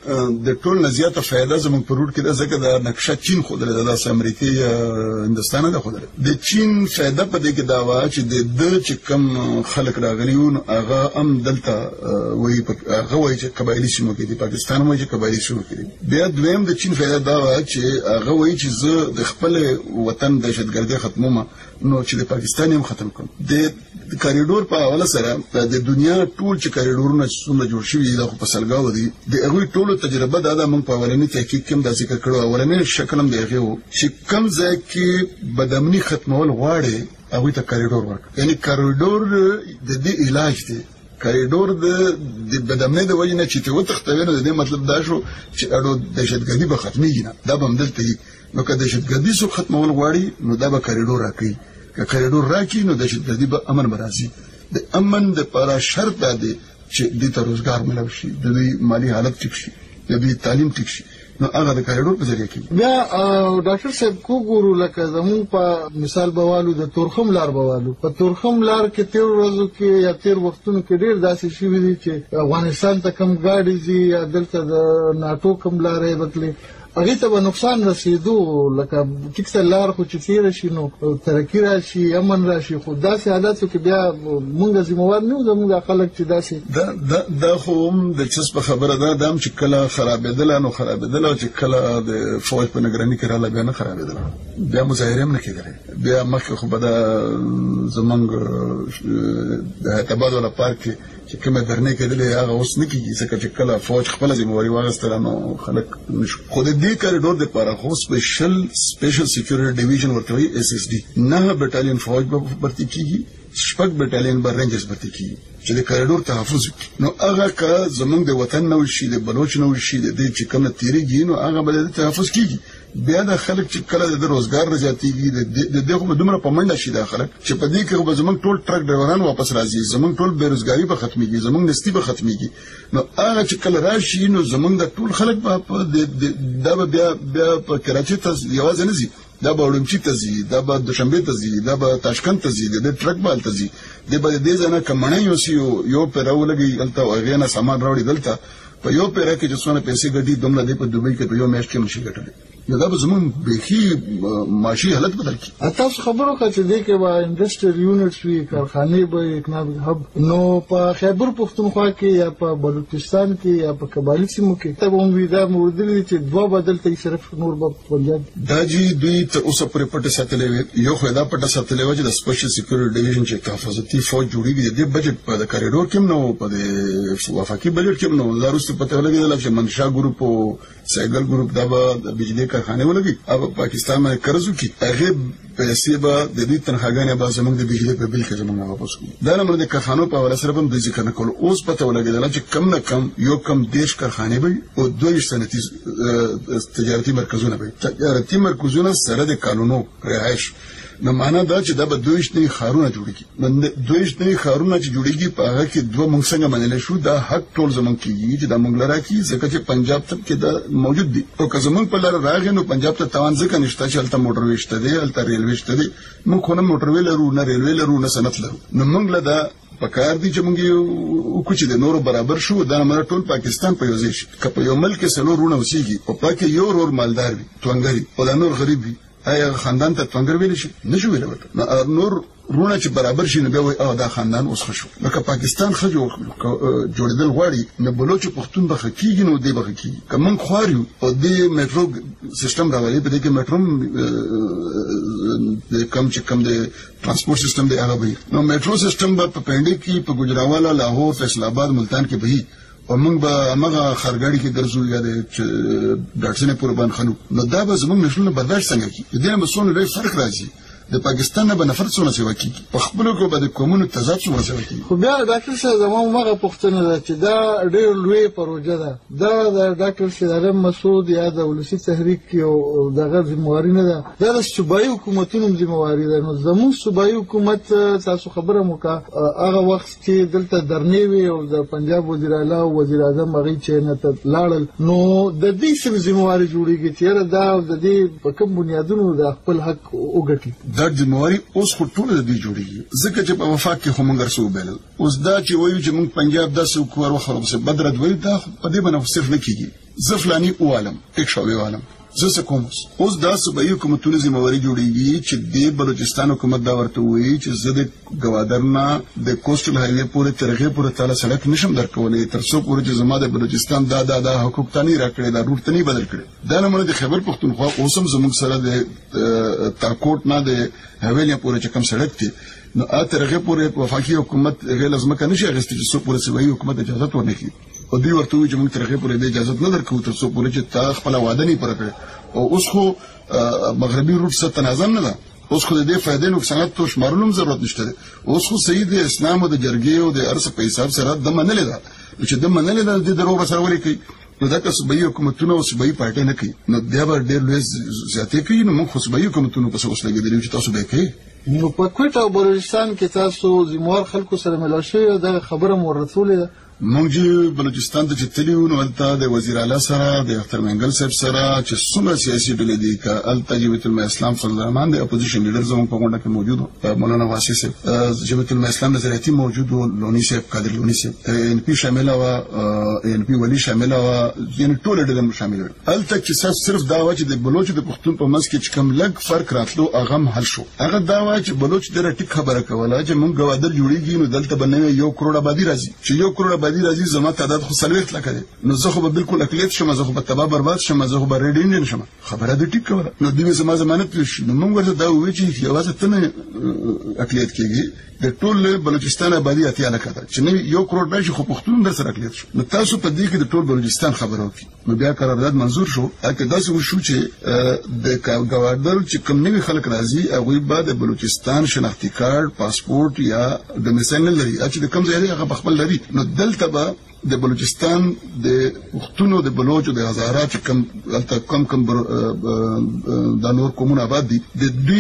د ټول نه زیاته فایده زموږ په روډ کې ده ځکه د نقشه چین ښودلې ده، داسې امریکې یا هندوستان نه ده ښودلې. د چین فایده په دې کې دا وه چې د چې کوم خلک راغلي وو نو هغه هم دلته وایي هغه وایي چې قبایلي سیمو کې دي، پاکستان هم وایي چې قبایلي سیمو کې دي. بیا دویم د چین فایده دا وه چې هغه وایي چې زه د خپل وطن دهشتګردي ختمومه نو چې د پاکستان هم ختم کړم. د کاریډور په حواله سره د دنیا ټول چې کاریډورونه چې څومره جوړ شوي دي دا خو په سلګاو دي. د هغوی ټولو تجربه دا ده، موږ په اولني تحقیق کې هم دا ذکر کړو. اولنی شکل هم د هغې و چې کوم ځای کې بدامني ختمول غواړې هغوی ته کاریډور ورکړه. یعنی کاریډور د دې علاج دی. کاریډور د بدامنۍ د وجې نه چې ته وتښتوې نو د دې مطلب دا شو چې اړو دهشتګردي به ختمېږي نه، دا به همدلته وي. نو که دهشتګردي څوک ختمول غواړي نو دا به کاریډور راکوي. که کاریډور راکړي نو دهشتګردي به امن به راځي. د امن دپاره شرط دا دی چې دوی ته روزګار ملو شي، د دوی مالي حالت ټیک شي، د دوی تعلیم ټیک شي. نو هغه د کاریډور په ذریعه کې
بیا ډاکټر صاحب وګورو لکه زموږ په مثال بوالو د تورخم لار بوالو په تورخم لار کې تیر ورځو کې یا تیر وختونو کې ډېر داسې شوي دي چې افغانستان ته کم ګاډي ځي یا دلته د ناټو کم لارې بتلې هغې ته به نقصان رسېدو. لکه ټیک سه لار خو چې تېره شي نو ترقي راشي، امن راشي. خو داسې حالاتو کې بیا مونږ ذمهوار نه یو، زموږ خلک چې داسې
دا خو هم دلچسپه خبره ده. دا هم چې کله خرابېدله نو خرابېدله، چې کله د فوج په نګراني کې راغله بیا نه خرابېدله، بیا مظاهرې هم نه کېدلې. بیا مخکې خو به دا زموږ د حیدرآباد والا پارک کې چې کومه درنې کېدلې هغه اوس نه کېږي ځکه چې کله فوج خپله ذمهواري واخیستله نو خلک نشو. خو د دې کاریډور دپاره خو سپیشل سیکیورټي ډیویژن ورته وایي SSD 9 بټالین فوج به برتي کېږي، 6 بټالین به رینجرز برتي کېږي چې د کاریډور تحفظ وکړي. نو هغه که زموږ د وطن نه وشي، د بلوچ نه وشي، د دې چې کوم نه تېرېږي نو هغه به د تحفظ کېږي. بیا د خلک چې کله د روزګار نه زیاتېږي د دې خو به دومره په منډه شي دا خلک چې په دې کې خو به زموږ ټول ټرک ډرایوران واپس راځي، زموږ ټول بېروزګاري به ختمېږي، زموږ نستي به ختمېږي. نو هغه چې کله راشي نو زموږ د ټول خلک به دا به بیا په کراچۍ ته یوازې نه ځي، دا به اورمچی ته ځي، دا به دوشنبه ته ځي، دا به تاشکند ته ځي، د ټرک بال ته ځي، د به دې ځنه کمنه یو پیراو لګي الته هغه نه سامان راوړي دلته په یو پیرا کې چې څونه پیسې ګټي دومره دې په دوبۍ کې په یو میاشت کې نشي ګټلی. دا به زمون بيخي معاشي حالت بدل کی.
تاسو خبرو کا چې دې کې به انډستریال یونټس وی، کارخانه به اکنامک هب، نو په خیبر پختونخوا کې یا په بلوچستان کې یا په قبایلی سیمو کې ته به وی دا موردلی چې دوه بدل ته صرف نور به پنجاب
دا جی دوی ته اوس پر پټه ساتلې یو خو دا پټه ساتلې و چې د سپیشل سکیورټي ډیویژن چې حفاظتي فوج جوړیږي د بجټ په کاریډور کې نو په وفاقي بجټ کې نو زاروست پته ولګیدل چې منشا ګروپ او سایګل ګروپ دا به بجلی کارخانه ولګي او پاکستان باندې قرض وکړي هغه پیسې به د دې تنخواګانې به زموږ د بجلی په بل کې زموږ واپس کړي. دا نمبر د کارخانو په حواله سره هم د ذکر نه کول اوس پته ولګیدل چې کم نه کم یو کم دیش کارخانه به او 22 صنعتي تجارتي مرکزونه به تجارتي مرکزونه سره د قانونو رعایت. نو معنا دا چې دا به 22 نوي خارونه جوړیږي. 22 نوي خارونه چې جوړیږي په هغه کې دوه موږ څنګه منل شو دا حق ټول زمونږ کېږي چې دا موږ لرا کې ځکه چې پنجاب ته کې دا موجود دي او که زمونږ په لار راغی نو پنجاب ته توان ځکه نشته چې هلته موټر وشته دی، هلته ریلوي شته دی. موږ خو نه موټر وی لرو، نه ریلوي لرو، نه صنعت لرو. نو موږ له دا پکار دي چې موږ یو کوچ د نورو برابر شو. دا مر ټول پاکستان په یو ځای شي که په یو ملک کې سلو رونه وسیږي او پاکه یو رور مالدار وي توانګري او دا نور غریب وي آیا خاندان ته توانګر ویل شي؟ نشو ویل ورته. نور رونه چې برابر شي نو بیا وایي او دا خاندان اوس خشو. لکه پاکستان خجو جوړېدل غواړي نو بلوچ پښتون به خکېږي نو دی به خکېږي. که موږ خواریو او د میټرو سیستم راولي په دې کې میټرو د کم د ترانسپورت سیستم دی هغه به نو میټرو سیستم به په پنډي کې په ګجراوالا، لاهور، فیصل آباد، ملتان کې به او موږ به هغه خرګاړي کې ګرځو یا د ډاټسنه قربان خنو. نو دا به زموږ نشلونه برداشت څنګه کی دې نه مسونه لوی فرق راځي. د پاکستان نه به نفرت څونه سیوا کیږي په خپل کو به د کومونو تضاد څونه سیوا کیږي. خو بیا ډاکټر صاحب زموږ مغه پښتنه ده چې دا ډېر لوی پروژه ده. دا د ډاکټر شیرم مسعود یا د ولسی تحریک او دغه ذمہواری نه ده، دا د صوبایي حکومتونو ذمہواری ده. نو زموږ صوبایي حکومت تاسو خبره موکا هغه وخت چې دلته درنې وي او د پنجاب وزیر اعلی او وزیر اعظم هغه چې نه لاړل نو د دې سم ذمہواری جوړیږي چې دا د دې په کوم بنیادونو د خپل حق وګټي. دا ذمہواری اوس خو ټول د دې جوړیږي ځکه چې په وفاق کې هم غرسو بیل اوس دا چې وایو چې موږ پنجاب داسې وکړو وخرب سه بدرد وایي دا په دې باندې صرف نه کیږي. زفلانی عالم یک شاوی عالم زه کوم اوس دا صوبایي حکومتونو ذمہواری جوړیږي چې د بلوچستان حکومت دا ورته وایي چې زه د ګوادرنا د کوسټل هایوي پورې ترغه پورې تعالی سړک نشم درکولې تر څو پورې چې زما د بلوچستان دا حقوق تانی راکړي دا روټ تنی بدل کړي. دا نه د خیبر پختونخوا اوسم زموږ سره د تاکوټ نه د هویلیا پورې چې کم سړک دی نو اترغه پورې وفاقي حکومت غیر لازمه کنه شي غوښتي چې څو پورې صوبایي حکومت اجازه ورنکړي او دوی ورته وي چې موږ ترغه پورې د اجازه نه درکو تر څو پورې چې تا خپل وعده نه پوره کړي. او اوس خو مغربي روټ څخه تنازل نه ده. اوس خو د دې فائدې نقصانات تو شمارولم ضرورت نشته. اوس خو سید اسلام او د جرګې او د ارث په حساب سره د منلې ده چې د منلې ده د درو سره ولې کوي نو دا که صوبایي حکومتونه او صوبایي پارټي نه کوي نو بیا به ډېر لوی زیاتې کوي. نو موږ خو صوبایي حکومتونو په څه اوس لګېدلي چې تاسو به کوي. نو په کوټه او بلوچستان کې تاسو ذمہوار خلکو سره ملاو شوی دا خبره مو رسولې ده. موږ بلوچستان ته چې تلو نو الته د وزیر اعلی سره د اختر منګل صاحب سره چې څومره سیاسي ډلې دي ک الته جبهت الاسلام فضل الرحمن د اپوزیشن لیډر زموږ په غونډه کې موجود مولانا واسي صاحب جبهت الاسلام نظریاتي موجود لونی صاحب قادر لونی صاحب ان پی شامل او ان پی ولی شامل او یعنی ټول ډلې شامل الته چې صرف دا و چې د بلوچ د پښتون په منځ کې کم لګ فرق راتلو اغم حل شو. هغه دا و چې بلوچ ډېر ټیک خبره کوله چې موږ ګوادر جوړیږي نو دلته باندې 1 کروڑ آبادی راځي چې 1 کروڑ آبادی راځي زما تعداد خو سلويخت لکه دي نو زه خو به بالکل اقلیت شم زه خو به تبا برباد شم زه خو به ریډ انډین شم. خبره دې ټیک کوله نو دوی زما ضمانت شي نو موږ ورته دا وایو چې یوازې تنه اقلیت کېږي د ټول بلوچستان آبادی اتیا لکه ده چې 1 کروڑ راشي خو پښتون در سره اقلیت شو. نو تاسو په دې کې د ټول بلوچستان خبره وکړي نو بیا قرارداد منزور شو. اته داسې وشو چې د ګوادر چې کوم نوي خلک راځي هغه به د بلوچستان شناختی کارت پاسپورت یا د مثال لري چې د کوم ځای هغه خپل لري نو دلته به د بلوچستان د پښتونو د بلوچ د هزارات کم د نور کومون آباد دي د دوی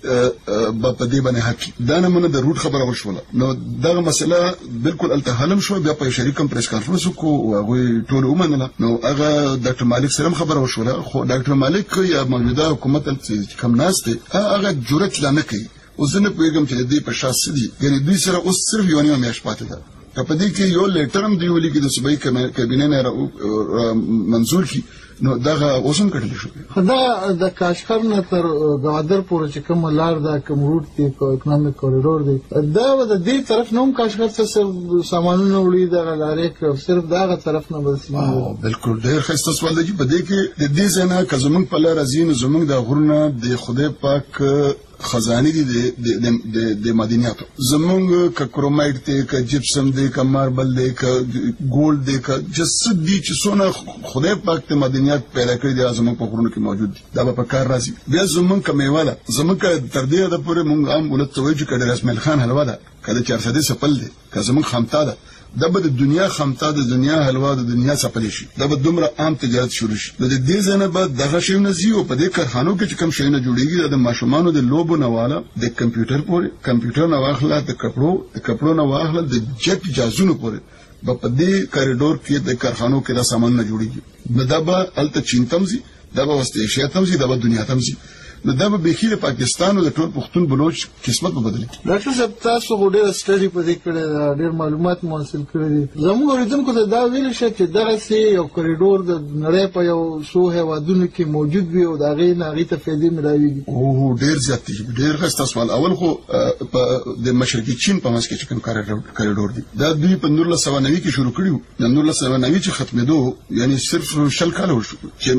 په دې باندې حق دا نه منه د روټ خبره وشوله نو دغه مسله بالکل التهالم شو بیا په شریکم پریس کانفرنس کو او هغه ټول ومنله نو هغه ډاکټر مالک سره خبره وشوله خو ډاکټر مالک یا موجوده حکومت کم ناس ته هغه جرأت نه کوي او زه نه پوهېږم چې د دې په شا څه دي یعنې دوی سره اوس صرف یوه نیمه میاشت پاتې ده که په دې کې یو لیټر هم دوی ولیکي د صوبایي کابینې نه منظور کړي نو دغه اوس هم کټلی شو
خو دا د کاشغر نه تر ګوادر پورې چې کومه لار ده کوم روټ دی اکنامک کوریډور دی دا د دې طرف نه هم کاشغر څه صرف سامانونه وړي دغه لارې صرف دغه طرف نه بل
بالکل ډېر ښایسته سوال دی چې په دې کې د دې ځای نه که زموږ په لاره ځي نو زموږ د غرونه د خدای پاک خزانه دي د معدنیاتو زمونږ که کرومایټ دی که جپسم دی که ماربل دی که ګولډ دی که جسد دی چې څونه خدای پاک ته معدنیات پیدا کړي دي زمونږ په غرونو کې موجود دي دا به په کار راځي بیا زمونږ که میوه ده زمونږ تر دې حده پورې مونږ عام ولس ته وایو چې که د اسماعیل خان حلوا ده که د 400 سپل دی که زمونږ خامتا ده دا به د دنیا خامتا د دنیا حلوا د دنیا سپلی شي دا به دومره عام تجارت شروع شي د دې ځای نه به دغه شیونه ځي او په دې کارخانو کې چې کوم شیونه جوړېږي د ماشومانو د لوبو نه واله د کمپیوټر نه واخله د کپړو نه واخله د جټ جازونو پورې به په دې کاریډور کې د کارخانو کې دا سامان نه جوړېږي نو دا به هلته چین ته هم ځي دا به وسط ایشیا ته هم ځي دا به دنیا ته هم ځي نو دا به بیخي د پاکستان او د ټول پښتون بلوچ قسمت به بدل کړي
ډاکټر صاحب تاسو ډېر سټډي په دې کړی دا ډېر معلومات مو حاصل کړي دي زموږ اوریدونکو ته دا ویل شي چې دغسې یو کوریډور د نړۍ په یو څو هېوادونو کې موجود وي او د هغې نه هغې ته فایدې ملاویږي
او ډېر زیات دي ډېر ښایسته سوال اول خو د مشرقي چین په منځ کې چې کوم کوریډور دی دا دوی په 1990 کې شروع کړي وو د 1990 چې ختمېدو یعنی صرف 10 کاله وشو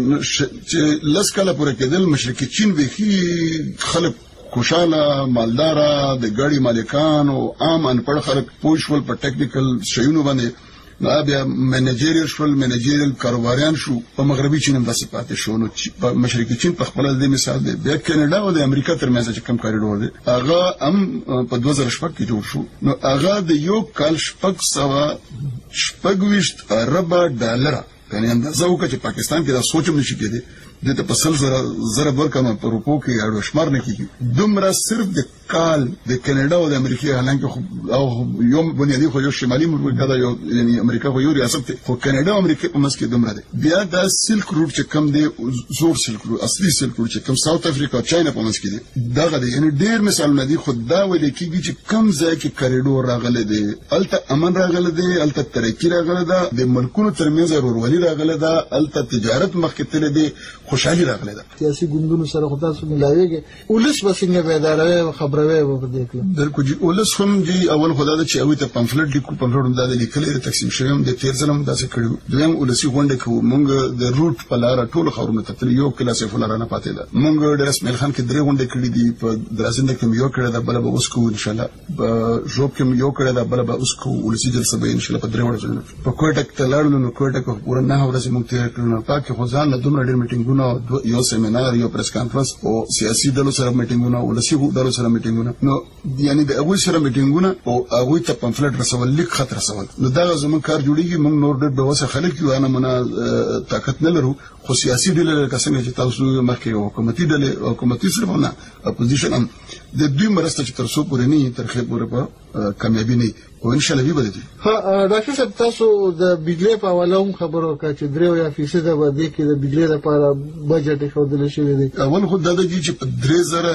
چې 10 کاله پورې کېدل مشرقي چین خلک خوشاله مالداره د ګاډي مالکان او عام انپړ خلک پوه شول په ټیکنیکل شیونو باندې نو بیا منیجریل کاروباریان شو په مغربي چین هم داسې پاتې شو نو په مشرقي چین په خپله د مثال دی بیا کینیډا او د امریکا ترمنځ چې کوم کاریډور دی هغه هم په 2006 کې جوړ شو نو هغه د یو کال 626 اربه ډالره یعنې اندازه وکړه چې پاکستان کې دا سوچ هم نشي کېدی دې ته په 100 زره ورکړم په روپو کې اړو شمار نه کېږي دومره صرف د کال د کینیډا او د امریکا حالانکه او یو بنیادي خو یو شمالي امریکا دا یو یعنی امریکا خو یو ریاست دی خو کینیډا او امریکا په منځ کې دومره دی بیا دا سلک روټ چې کم دی زور سلک روټ اصلي سلک روټ چې کم ساوث افریقا او چاینا په منځ کې دی دغه دی یعنی ډېر مثالونه دي خو دا ویل کېږي چې کم ځای کې کوریډور راغلی دی هلته امن راغلی دی هلته ترقي راغلی ده د ملکونو ترمنځ ورورولي راغلی ده هلته تجارت مخکې تللی دی خوشحالي راغلی ده
سیاسي ګوندونو سره خو تاسو ملاویږئ ولس به څنګه بیداروي او خبروي به په دې کې
بالکل جی ولس هم جی اول خدا ده چې هغوی ته پمفلټ لیکو پمفلټ هم دا د لیکلی د تقسیم شوی هم د تېر ځل هم داسې کړي وو دویم ولسي غونډه کوو مونږ د روټ په لاره ټولو ښارونو ته تللي یو کله سیف الله رانه پاتې ده مونږ ډېر اسماعیل خان کې 3 غونډې کړي دي په درازنده کې مې یو کړې ده بله به اوس کوو انشاءالله په ژوب کې مې یو کړې ده بله به اوس کوو ولسي جلسه به انشاءالله په 3 ورځو په کوټه کې ته لاړلو نو کوټه کې پوره 9 ورځې مونږ تېر کړو نو پاک خو ځان له دومره ډېر میټینګونه یو سیمینار یو پریس کانفرنس او سیاسي ډلو سره میټینګونه ولسي ډلو سره میټینګونه نو یعنی د هغوی سره میټینګونه او هغوی ته پمفلټ رسول لیک خط رسول نو دغه زموږ کار جوړېږي موږ نور ډېر بېوسه خلک یو نه منه طاقت نه لرو خو سیاسي ډلې لکه څنګه چې تاسو مخکې یو حکومتي ډلې حکومتي صرف نه اپوزیشن هم د دوی مرسته چې تر څو پورې نه تر خې پورې په کامیابي نه او ان شاء الله وي بدلي
ډاکټر صاحب تاسو د بجلی په حواله هم خبرو وکړه چې 3% به دې کې د بجلی لپاره بجټ ښودل شوی دی
اول خو دا دی چې په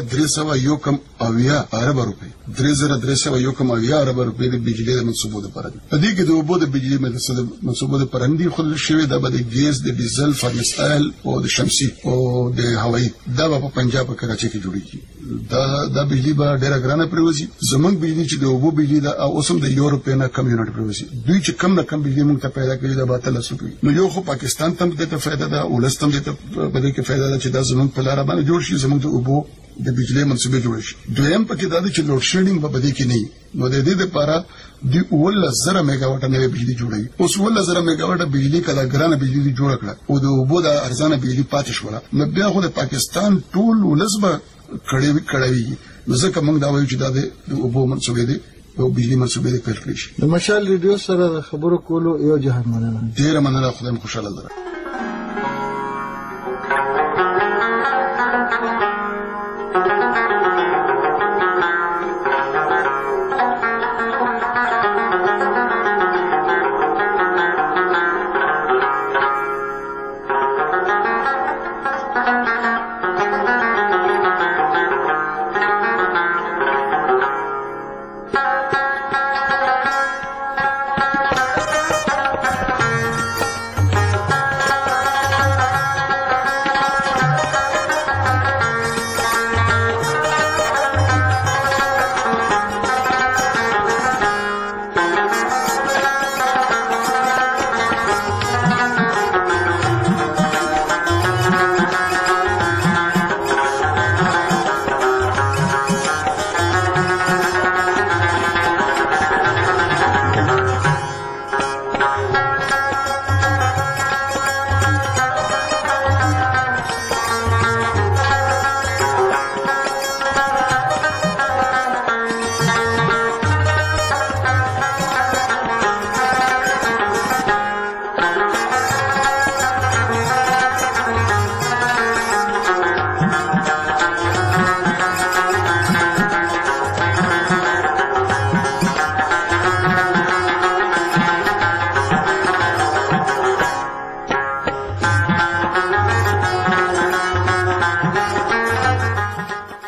3300 ارب روپۍ 3300 ارب روپۍ د بجلی د منصوبو لپاره دي په دې کې د اوبو د بجلی منصوبو لپاره هم دي خو شوی دا به د ګیس د ډیزل فرنس آیل او د شمسي او د هوایي دا په پنجاب او کراچۍ کې جوړیږي دا بجلی به ډېره ګرانه پرېوځي زموږ بجلی چې د اوبو بجلی ده او اوس هم د یورپ نه کم یونټ پرېوځي دوی چې کم نه کم بجلی موږ ته پیدا کړي دا به 13 روپۍ نو یو خو پاکستان ته هم دې ته فایده ده ولس ته هم دې ته په دې کې فایده ده چې دا زموږ په لاره باندې جوړ شي زموږ د اوبو د بجلی منصوبې جوړ شي دویم پکې دا ده چې لوډ شیډینګ به په دې کې نه وي نو د دې لپاره دوی 11,000 میګاواټه نوې بجلی جوړوي اوس 11,000 میګاواټه بجلی کله ګرانه بجلی جوړه کړه او د اوبو د ارزانه بجلی پاتې شوله نو بیا خو د پاکستان ټول ولس به کړوي نو ځکه موږ دا وایو چې دا د اوبو منصوبې دي او بجلی منصوبې دي پیل کړي شي
د مشال ریډیو سره خبرو کولو یو جهان مننه
ډېره مننه خدای مو خوشاله لره